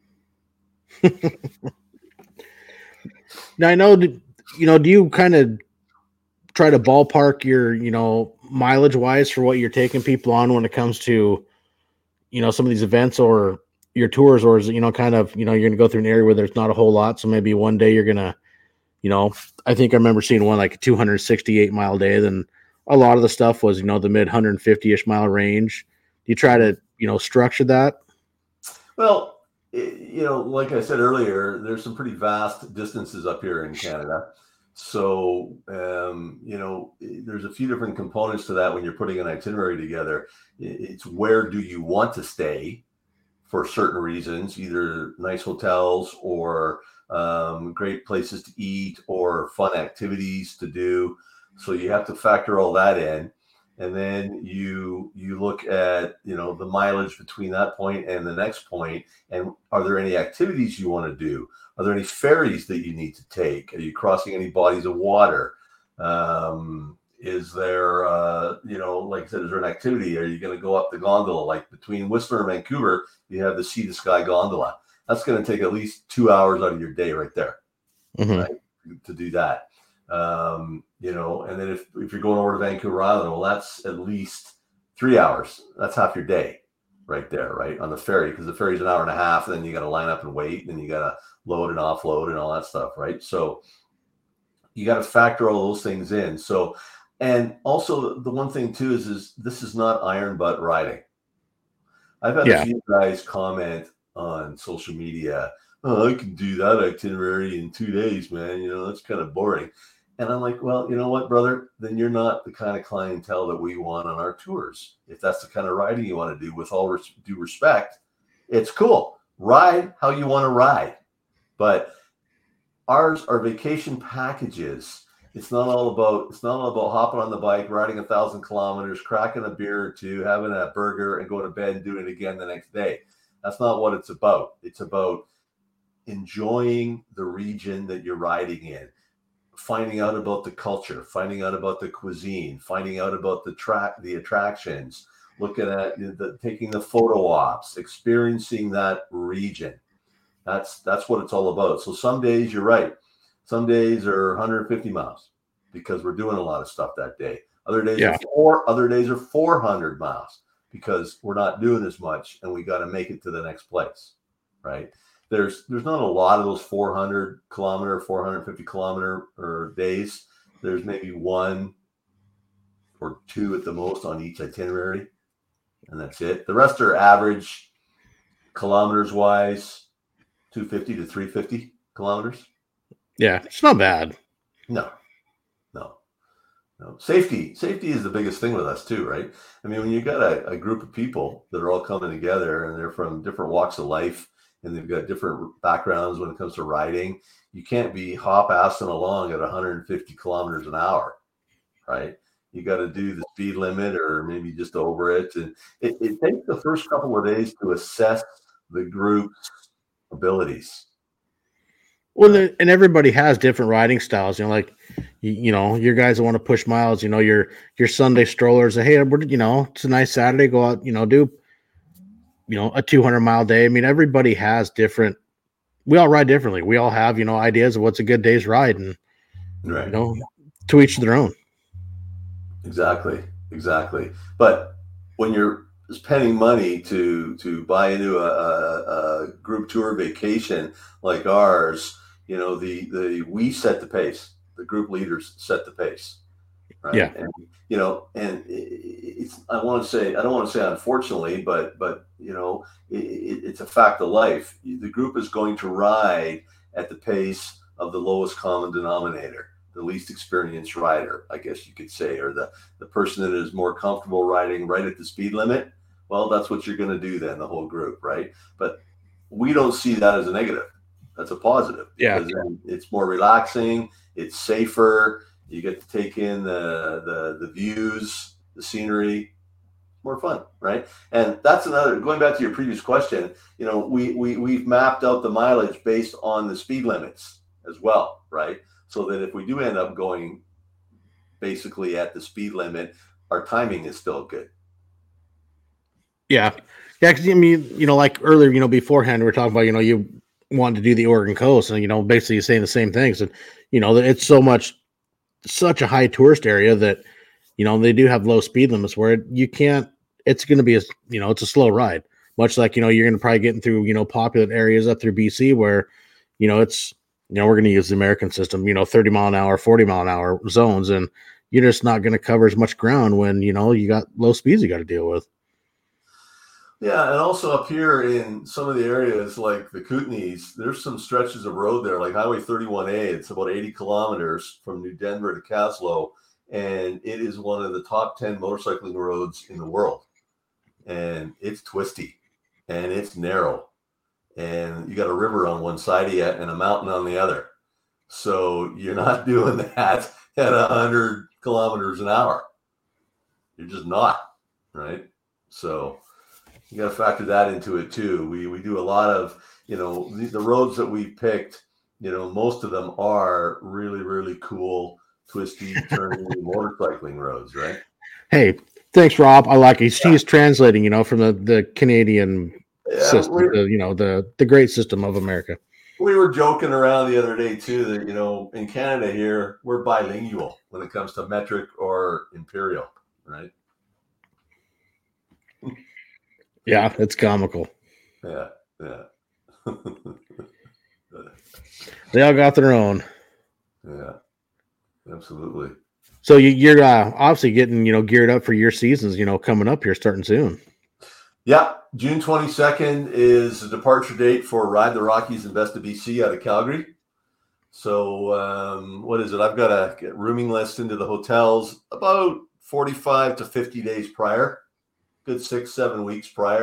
Now I know, you know, do you kind of try to ballpark your, you know, mileage wise for what you're taking people on when it comes to, you know, some of these events or your tours, or is it, you know, kind of, you know, you're going to go through an area where there's not a whole lot. So maybe one day you're going to, you know, I think I remember seeing one like a two hundred sixty-eight mile day. Then a lot of the stuff was, you know, the mid one fifty ish mile range. Do you try to, you know, structure that? Well, it, you know, like I said earlier, there's some pretty vast distances up here in Canada. So, um, you know, there's a few different components to that when you're putting an itinerary together. It's where do you want to stay for certain reasons, either nice hotels or um, great places to eat or fun activities to do. So you have to factor all that in. And then you you look at, you know, the mileage between that point and the next point, and are there any activities you want to do? Are there any ferries that you need to take? Are you crossing any bodies of water? Um, is there, uh, you know, like I said, is there an activity? Are you going to go up the gondola? Like between Whistler and Vancouver, you have the Sea to Sky gondola. That's going to take at least two hours out of your day right there, mm-hmm. right, to do that. Um, you know, and then if, if you're going over to Vancouver Island, well, that's at least three hours. That's half your day right there, right, on the ferry, because the ferry's an hour and a half, and then you got to line up and wait, and then you got to load and offload and all that stuff, right? So you got to factor all those things in. So, and also the one thing too is, is this is not iron butt riding. I've had yeah. a few guys comment on social media, oh, I can do that itinerary in two days, man. You know, that's kind of boring. And I'm like, well, you know what, brother? Then you're not the kind of clientele that we want on our tours. If that's the kind of riding you want to do, with all res- due respect, it's cool. ride how you want to ride. But ours are vacation packages. It's not all about it's not all about hopping on the bike, riding a thousand kilometers, cracking a beer or two, having a burger, and going to bed and doing it again the next day. That's not what it's about. It's about enjoying the region that you're riding in, finding out about the culture, finding out about the cuisine, finding out about the track, the attractions, looking at the taking the photo ops, experiencing that region. That's that's what it's all about. So some days you're right. Some days are one hundred fifty miles because we're doing a lot of stuff that day. Other days yeah. are four. Other days are four hundred miles because we're not doing as much and we got to make it to the next place, right? There's there's not a lot of those four hundred kilometer, four hundred fifty kilometer or days. There's maybe one or two at the most on each itinerary, and that's it. The rest are average kilometers wise, two fifty to three fifty kilometers. Yeah, it's not bad. No, no, no. Safety, safety is the biggest thing with us too, right? I mean, when you got a, a group of people that are all coming together and they're from different walks of life and they've got different backgrounds when it comes to riding, you can't be hop-assing along at one hundred fifty kilometers an hour, right? You got to do the speed limit or maybe just over it. And it, it takes the first couple of days to assess the group's abilities. Well, and everybody has different riding styles. You know, like, you, you know, your guys that want to push miles, you know, your your Sunday strollers, hey, we're, you know, it's a nice Saturday, go out, you know, do, you know, a two hundred mile day. I mean, everybody has different, we all ride differently. We all have, you know, ideas of what's a good day's ride, and, right. you know, to each their own. Exactly. Exactly. But when you're spending money to, to buy into a, a, a group tour vacation like ours, you know, the, the, we set the pace, the group leaders set the pace. Right. Yeah. And, you know, and it's, I want to say, I don't want to say unfortunately, but, but, you know, it, it's a fact of life. The group is going to ride at the pace of the lowest common denominator, the least experienced rider, I guess you could say, or the, the person that is more comfortable riding right at the speed limit. Well, that's what you're going to do then, the whole group. Right. But we don't see that as a negative. That's a positive. Yeah. It's more relaxing. It's safer. You get to take in the, the, the views, the scenery, more fun. Right. And that's another, going back to your previous question, you know, we, we, we've mapped out the mileage based on the speed limits as well. Right. So that if we do end up going basically at the speed limit, our timing is still good. Yeah. Yeah. Cause I mean, you know, like earlier, you know, beforehand, we were talking about, you know, you wanted to do the Oregon coast and, you know, basically saying the same things. And, you know, it's so much, such a high tourist area that, you know, they do have low speed limits where you can't, it's going to be a, you know, it's a slow ride, much like, you know, you're going to probably get through, you know, popular areas up through B C where, you know, it's, you know, we're going to use the American system, you know, thirty mile an hour, forty mile an hour zones. And you're just not going to cover as much ground when, you know, you got low speeds you got to deal with. Yeah, and also up here in some of the areas like the Kootenays, there's some stretches of road there, like Highway thirty-one A. It's about eighty kilometers from New Denver to Caslow, and it is one of the top ten motorcycling roads in the world. And it's twisty, and it's narrow, and you got a river on one side of you and a mountain on the other. So you're not doing that at one hundred kilometers an hour. You're just not, right? So you got to factor that into it too. We we do a lot of, you know, the, the roads that we picked, you know, most of them are really, really cool, twisty, turny motorcycling roads, right? Hey, thanks, Rob. I like it. He's, yeah. he's translating, you know, from the, the Canadian yeah, system, the, you know, the, the great system of America. We were joking around the other day too that, you know, in Canada here, we're bilingual when it comes to metric or imperial, right? Yeah, it's comical. Yeah, yeah. They all got their own. Yeah, absolutely. So you, you're uh, obviously getting, you know, geared up for your seasons, you know, coming up here starting soon. Yeah, June twenty-second is the departure date for Ride the Rockies and Best of B C out of Calgary. So um, what is it? I've got to get rooming list into the hotels about forty-five to fifty days prior. Good six, seven weeks prior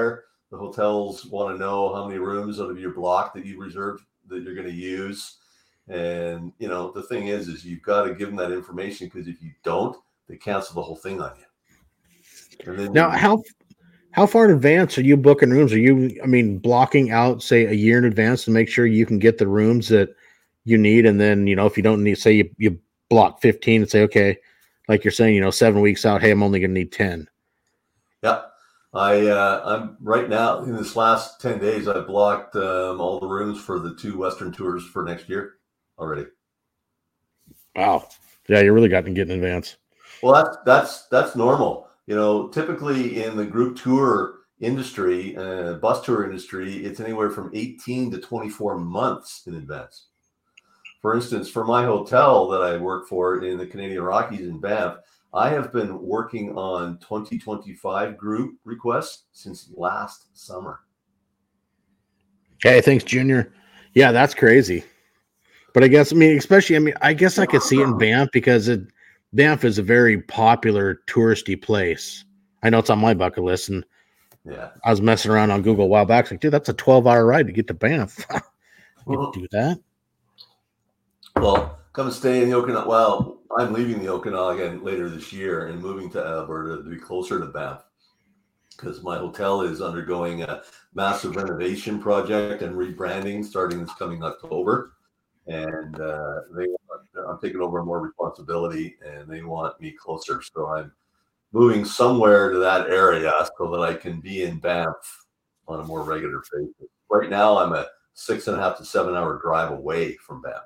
The hotels want to know how many rooms out of your block that you reserved that you're going to use. And, you know, the thing is, is you've got to give them that information, because if you don't, they cancel the whole thing on you. And then Now, you, how how far in advance are you booking rooms? Are you, I mean, blocking out, say, a year in advance to make sure you can get the rooms that you need? And then, you know, if you don't need, say, you, you block fifteen and say, okay, like you're saying, you know, seven weeks out, hey, I'm only going to need ten. yeah. I, uh, I'm right now in this last ten days, I blocked um, all the rooms for the two Western tours for next year already. Wow. Yeah, you really got to get in advance. Well, that's, that's, that's normal. You know, typically in the group tour industry, uh, bus tour industry, it's anywhere from eighteen to twenty-four months in advance. For instance, for my hotel that I work for in the Canadian Rockies in Banff, I have been working on twenty twenty-five group requests since last summer. Hey, thanks, Junior. Yeah, that's crazy. But I guess, I mean, especially, I mean, I guess I could see it in Banff because it, Banff is a very popular touristy place. I know it's on my bucket list, and yeah, I was messing around on Google a while back. Like, dude, that's a twelve hour ride to get to Banff. You well, do that? Well, come and stay in the Okanagan. Well, I'm leaving the Okanagan later this year and moving to Alberta to be closer to Banff, because my hotel is undergoing a massive renovation project and rebranding starting this coming October. And uh, they want, I'm taking over more responsibility, and they want me closer. So I'm moving somewhere to that area so that I can be in Banff on a more regular basis. Right now, I'm a six and a half to seven hour drive away from Banff.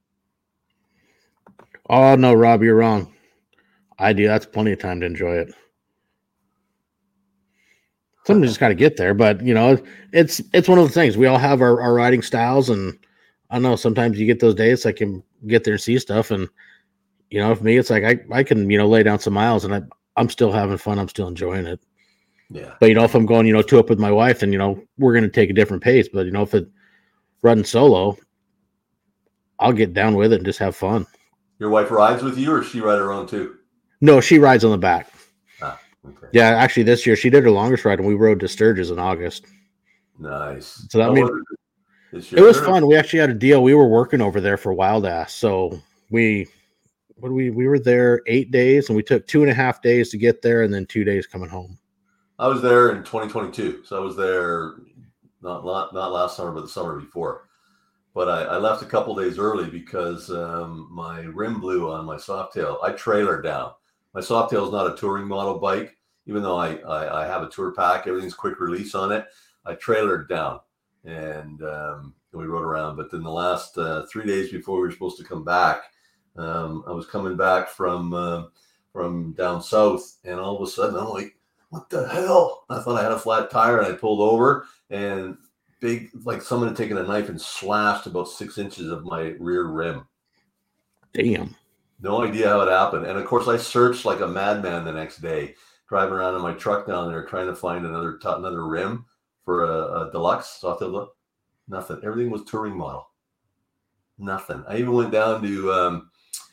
Oh, no, Rob, you're wrong. I do. That's plenty of time to enjoy it. Somebody just got to get there, but you know, it's it's one of the things. We all have our, our riding styles, and I don't know, sometimes you get those days I can get there and see stuff, and you know, for me, it's like I, I can, you know, lay down some miles, and I I'm still having fun. I'm still enjoying it. Yeah. But you know, if I'm going, you know, two up with my wife, and you know, we're going to take a different pace. But you know, if it running solo, I'll get down with it and just have fun. Your wife rides with you, or she ride her own too? No, she rides on the back. Ah, okay. Yeah, actually, this year she did her longest ride, and we rode to Sturgis in August. Nice. So that I mean, wondered, is it was your- fun. We actually had a deal. We were working over there for Wild Ass, so we what we we were there eight days, and we took two and a half days to get there, and then two days coming home. I was there in twenty twenty-two, so I was there not not, not last summer, but the summer before. But I, I left a couple days early because um, my rim blew on my Softail. I trailered down. My Softail is not a touring model bike, even though I, I, I have a tour pack. Everything's quick release on it. I trailered down, and um, we rode around. But then the last uh, three days before we were supposed to come back, um, I was coming back from uh, from down south, and all of a sudden I'm like, what the hell? I thought I had a flat tire, and I pulled over, and big, like someone had taken a knife and slashed about six inches of my rear rim. Damn. No idea how it happened. And of course, I searched like a madman the next day, driving around in my truck down there, trying to find another t- another rim for a, a deluxe. So I thought, look, nothing. Everything was touring model. Nothing. I even went down to um,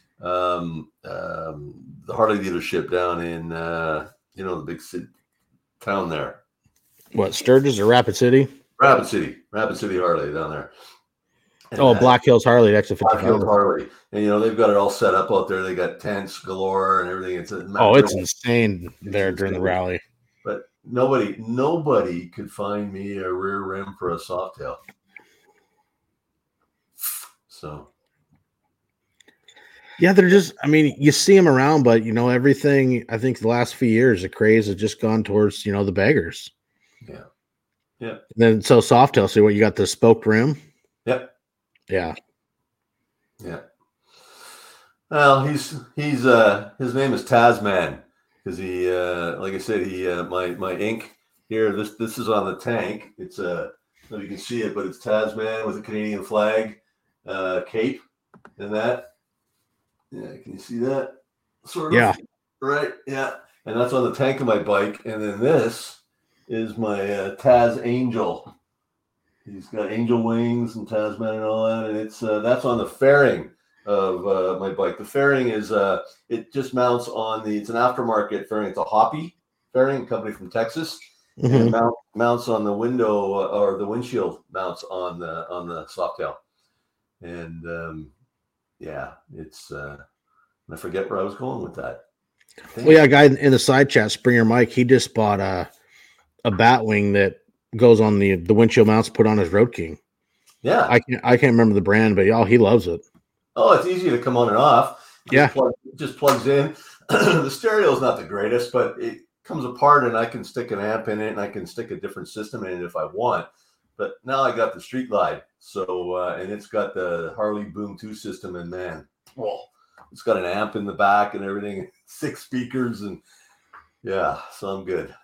um, um, the Harley dealership down in, uh, you know, the big city, town there. What, Sturgis or Rapid City? Rapid City, Rapid City Harley down there. And oh, that, Black Hills Harley, X Black Hills fifty-five. Harley, and you know they've got it all set up out there. They got tents galore and everything. It's a oh, it's insane there it's during insane. the rally. But nobody, nobody could find me a rear rim for a Softail. So, yeah, they're just. I mean, you see them around, but you know everything. I think the last few years, the craze has just gone towards you know the beggars. Yeah. Yeah. And then so Softail. So what you got the spoked rim? Yep. Yeah. Yeah. Well, he's he's uh his name is Tasman because he uh like I said he uh, my my ink here this this is on the tank. It's a uh, I don't know if you can see it, but it's Tasman with a Canadian flag uh cape and that. Yeah, can you see that? Sort of. Yeah. Right. Yeah. And that's on the tank of my bike, and then this is my uh, Taz Angel. He's got angel wings and Tasman and all that, and it's uh, that's on the fairing of uh, my bike. The fairing is uh, it just mounts on the. It's an aftermarket fairing. It's a Hoppy fairing, company from Texas, and it Mm-hmm. mount, mounts on the window uh, or the windshield mounts on the on the Softail. And um, yeah, it's uh, I forget where I was going with that. Dang Well, yeah, it. a guy in the side chat, Springer Mike, he just bought a a Batwing that goes on the the windshield mounts put on his Road King. Yeah. I can't I can't remember the brand, but y'all, he loves it. Oh, it's easy to come on and off. Just Yeah. plug, just plugs in. The stereo is not the greatest, but it comes apart, and I can stick an amp in it, and I can stick a different system in it if I want. But now I got the Street Glide, so uh, and it's got the Harley Boom two system, and man, whoa, it's got an amp in the back and everything, six speakers, and yeah, so I'm good.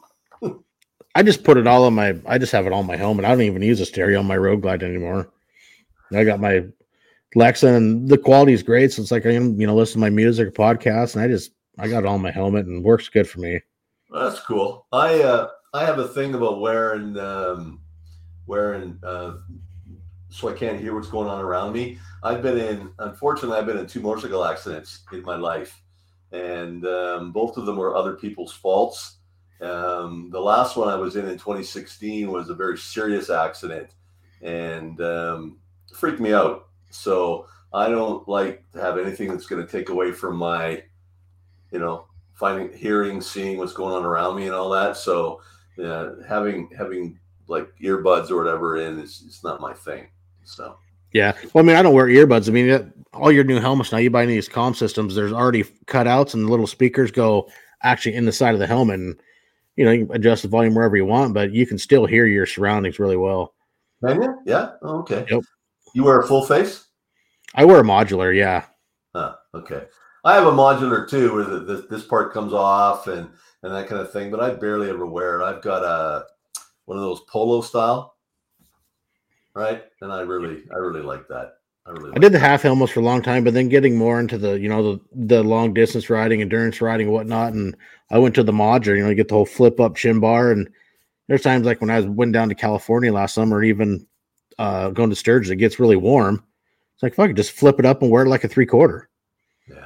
I just put it all on my I just have it on my helmet. I don't even use a stereo on my Road Glide anymore. I got my Lexa, and the quality is great. So it's like I can, you know, listen to my music or podcast, and I just I got it on my helmet and it works good for me. Well, that's cool. I uh, I have a thing about wearing um, wearing uh, so I can't hear what's going on around me. I've been in, unfortunately, I've been in two motorcycle accidents in my life, and um, both of them were other people's faults. Um, the last one I was in in twenty sixteen was a very serious accident, and um, freaked me out. So I don't like to have anything that's going to take away from my, you know, finding, hearing, seeing what's going on around me and all that. So uh, having having like earbuds or whatever in is it's not my thing. So Yeah. Well, I mean, I don't wear earbuds. I mean, all your new helmets now, you buy these comm systems, there's already cutouts and the little speakers go actually in the side of the helmet. And, you know, you can adjust the volume wherever you want, but you can still hear your surroundings really well. can you? Yeah. Oh, okay. Yep. You wear a full face? I wear a modular. Yeah. Huh, okay. I have a modular too, where the, the, this part comes off and and that kind of thing, but I barely ever wear it. I've got a one of those polo style, right? And I really, I really like that. I really. Like I did the that. half helmets for a long time, but then getting more into the, you know, the, the long distance riding, endurance riding, and whatnot. And I went to the modular, you know, you get the whole flip up chin bar. And there's times like when I was went down to California last summer, or even uh, going to Sturgis, it gets really warm. It's like, fuck it, just flip it up and wear it like a three quarter. Yeah.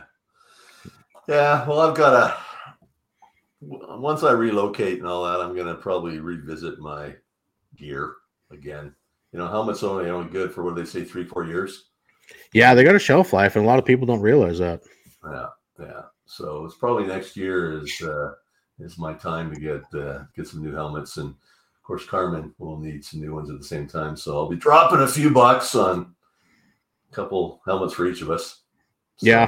Yeah. Well, I've got a. Once I relocate and all that, I'm going to probably revisit my gear again. You know, helmets only only good for what they say three, four years. Yeah, they got a shelf life, and a lot of people don't realize that. Yeah, yeah. So it's probably next year is uh, is my time to get uh, get some new helmets, and of course Carmen will need some new ones at the same time. So I'll be dropping a few bucks on a couple helmets for each of us. So, Yeah.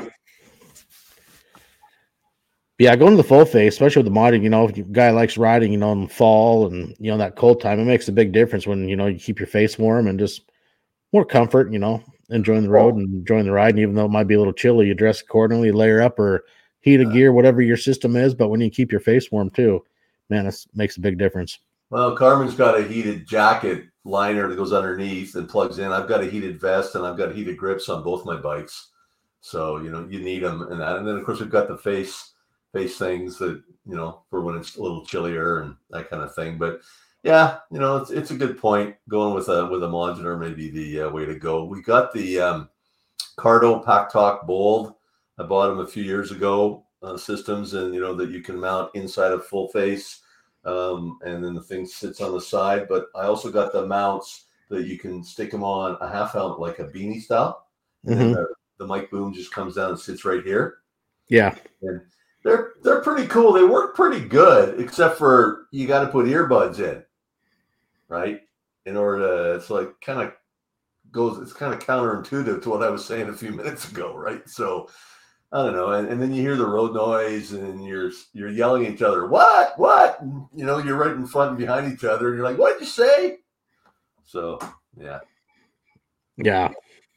Yeah, going to the full face, especially with the modding, you know, if a guy likes riding, you know, in the fall and, you know, that cold time, it makes a big difference when, you know, you keep your face warm and just more comfort, you know, enjoying the road and enjoying the ride. And even though it might be a little chilly, you dress accordingly, layer up or heat a gear, whatever your system is. But when you keep your face warm too, man, it makes a big difference. Well, Carmen's got a heated jacket liner that goes underneath and plugs in. I've got a heated vest and I've got heated grips on both my bikes. So, you know, you need them and that. And then, of course, we've got the face face things that, you know, for when it's a little chillier and that kind of thing. But yeah, you know, it's it's a good point. Going with a with a modular may be the uh, way to go. We got the um, Cardo Pack Talk Bold. I bought them a few years ago. Uh, systems, and you know that you can mount inside of full face, um, and then the thing sits on the side. But I also got the mounts that you can stick them on a half helmet, like a beanie style, and Mhm. then the, the mic boom just comes down and sits right here. Yeah. And they're they're pretty cool. They work pretty good, except for you got to put earbuds in, right? In order to, it's like kind of goes, it's kind of counterintuitive to what I was saying a few minutes ago, right? So I don't know. And, and then you hear the road noise and you're you're yelling at each other, what? What? And, you know, you're right in front and behind each other, and you're like, what'd you say? So yeah. Yeah.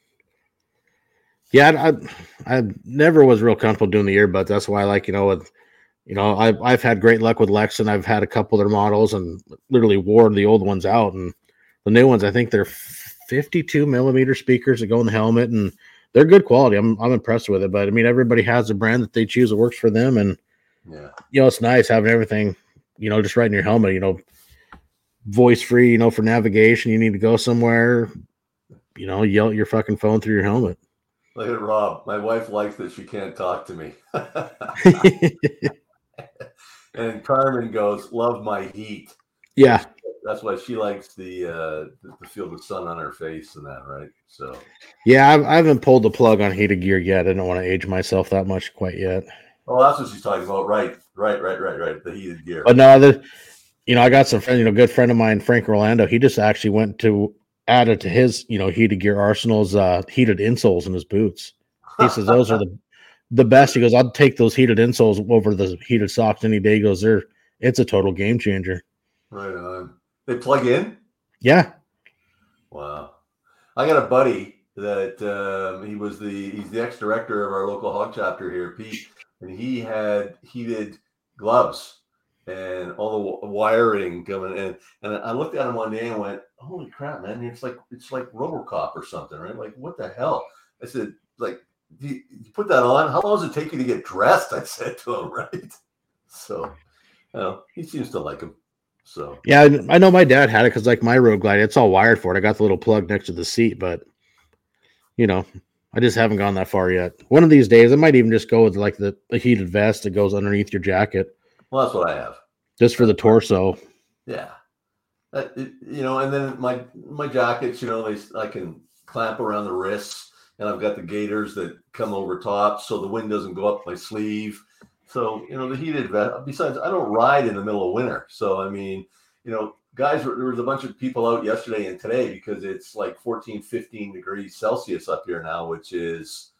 Yeah, I, I never was real comfortable doing the earbuds. That's why I like, you know, with, you know, I've, I've had great luck with Lex, and I've had a couple of their models and literally wore the old ones out. And the new ones, I think they're fifty-two millimeter speakers that go in the helmet, and they're good quality. I'm I'm impressed with it. But I mean, everybody has a brand that they choose that works for them. And, Yeah. you know, it's nice having everything, you know, just right in your helmet, you know, voice free, you know, for navigation. You need to go somewhere, you know, yell at your fucking phone through your helmet. Look at Rob. My wife likes that she can't talk to me. And Carmen goes, "Love my heat." Yeah. That's why she likes the uh, to feel the sun on her face and that, right? So, yeah, I've, I haven't pulled the plug on heated gear yet. I don't want to age myself that much quite yet. Oh, that's what she's talking about, right? Right, right, right, right. The heated gear. But no, the, you know, I got some friends. You know, good friend of mine, Frank Orlando. He just actually went to add it to his, you know, heated gear arsenal's uh, heated insoles in his boots. He says those are the the best. He goes, I'd take those heated insoles over the heated socks any day. He goes, they're it's a total game changer. Right on. They plug in? Yeah. Wow. I got a buddy that um, he was the he's the ex-director of our local hog chapter here, Pete, and he had heated gloves and all the wiring coming in. And I looked at him one day and went, "Holy crap, man! It's like it's like RoboCop or something, right? Like what the hell?" I said, "Like, do you, you put that on? How long does it take you to get dressed?" I said to him, right? So, well, he seems to like him. So yeah, I know my dad had it because like my Road Glide, it's all wired for it. I got the little plug next to the seat, but you know, I just haven't gone that far yet. One of these days, I might even just go with like the, the heated vest that goes underneath your jacket. Well, that's what I have, just for the torso. Yeah, that, it, you know, and then my my jackets, you know, they I can clamp around the wrists, and I've got the gaiters that come over top, so the wind doesn't go up my sleeve. So, you know, the heated vest. Besides, I don't ride in the middle of winter. So, I mean, you know, guys, there was a bunch of people out yesterday and today because it's like fourteen, fifteen degrees Celsius up here now, which is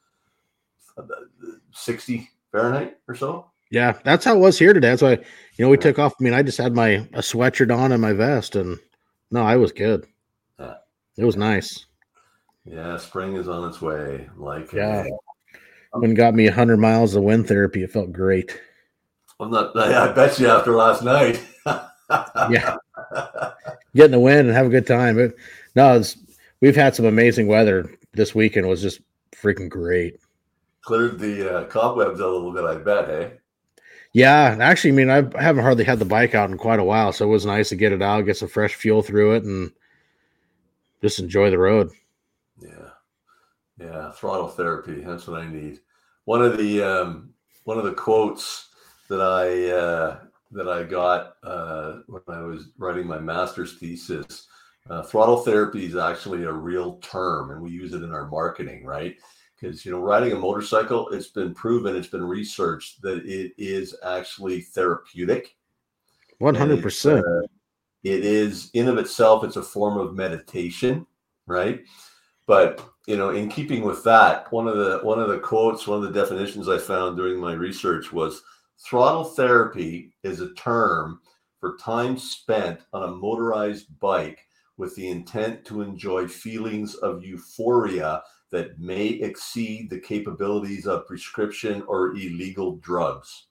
sixty Fahrenheit or so. Yeah, that's how it was here today. That's why, you know, we yeah. took off. I mean, I just had my a sweatshirt on and my vest, and no, I was good. Yeah. It was nice. Yeah, spring is on its way. Like, yeah. When got me one hundred miles of wind therapy, it felt great. I'm not, I bet you after last night. Yeah. Get in the wind and have a good time. It, no, it's, we've had some amazing weather this weekend. It was just freaking great. Cleared the uh, cobwebs a little bit, I bet, hey? Yeah. Actually, I mean, I haven't hardly had the bike out in quite a while, so it was nice to get it out, get some fresh fuel through it, and just enjoy the road. Yeah. Yeah, throttle therapy. That's what I need. One of the um, one of the quotes that I uh, that I got uh, when I was writing my master's thesis, uh, throttle therapy is actually a real term, and we use it in our marketing, right? Because, you know, riding a motorcycle, it's been proven, it's been researched that it is actually therapeutic. One hundred percent. It is in of itself. It's a form of meditation, right? But, you know, in keeping with that, one of the one of the quotes, one of the definitions I found during my research was throttle therapy is a term for time spent on a motorized bike with the intent to enjoy feelings of euphoria that may exceed the capabilities of prescription or illegal drugs.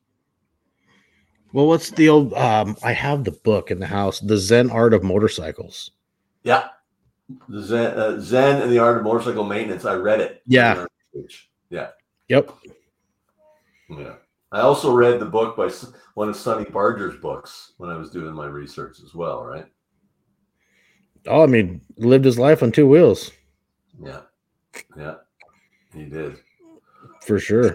Well, what's the old, um, I have the book in the house, The Zen Art of Motorcycles. Yeah. The Zen, uh, Zen and the Art of Motorcycle Maintenance. I read it. Yeah. Yeah. Yep. Yeah. I also read the book by one of Sonny Barger's books when I was doing my research as well, right? Oh, I mean, lived his life on two wheels. Yeah. Yeah. He did. For sure.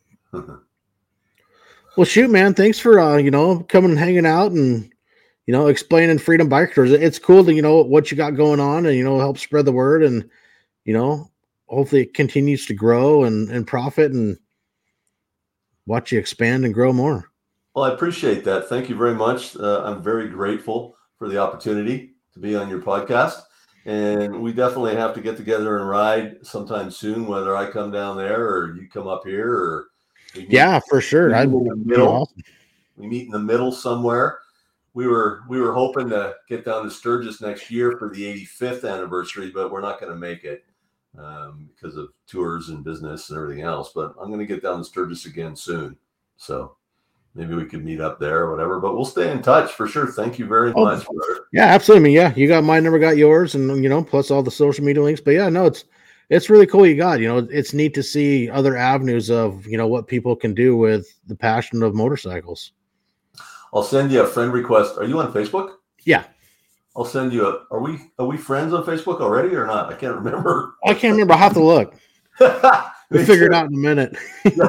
Well, shoot, man. Thanks for, uh, you know, coming and hanging out and, you know, explaining Freedom Bike Tours. It's cool to, you know, what you got going on and, you know, help spread the word and, you know, hopefully it continues to grow and, and profit and watch you expand and grow more. Well, I appreciate that. Thank you very much. Uh, I'm very grateful for the opportunity to be on your podcast. And we definitely have to get together and ride sometime soon, whether I come down there or you come up here or we meet, yeah, for sure. We I meet in the middle. Awesome. We meet in the middle somewhere. We were we were hoping to get down to Sturgis next year for the eighty-fifth anniversary, but we're not going to make it um, because of tours and business and everything else. But I'm going to get down to Sturgis again soon, so maybe we could meet up there or whatever. But we'll stay in touch for sure. Thank you very oh, much, brother. Yeah, absolutely. I mean, yeah, you got mine, never got yours, and you know, plus all the social media links. But yeah, no, it's it's really cool. You got, you know, it's neat to see other avenues of, you know, what people can do with the passion of motorcycles. I'll send you a friend request. Are you on Facebook? Yeah. I'll send you a. Are we are we friends on Facebook already or not? I can't remember. I can't remember. I'll have to look. We'll figure it out in a minute.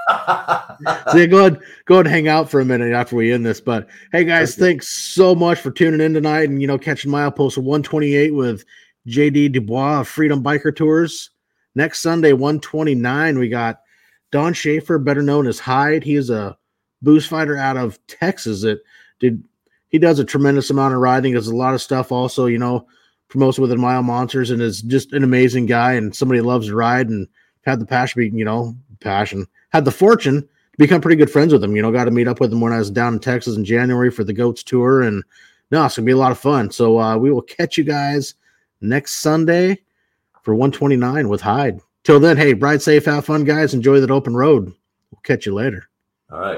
So yeah, go ahead, go ahead and hang out for a minute after we end this. But hey, guys, Okay. thanks so much for tuning in tonight and, you know, catching Milepost one twenty-eight with J D Dubois of Freedom Biker Tours. Next Sunday, one twenty-nine, we got Don Schaefer, better known as Hyde. He is a boost fighter out of Texas that did he does a tremendous amount of riding. Does a lot of stuff also, you know, promotes within Mile Monsters, and is just an amazing guy and somebody who loves to ride and had the passion, you know, passion, had the fortune to become pretty good friends with him. You know, got to meet up with him when I was down in Texas in January for the Goats tour, and no, it's gonna be a lot of fun. So uh, we will catch you guys next Sunday for one twenty-nine with Hyde. Till then, hey, ride safe, have fun, guys. Enjoy that open road. We'll catch you later. All right.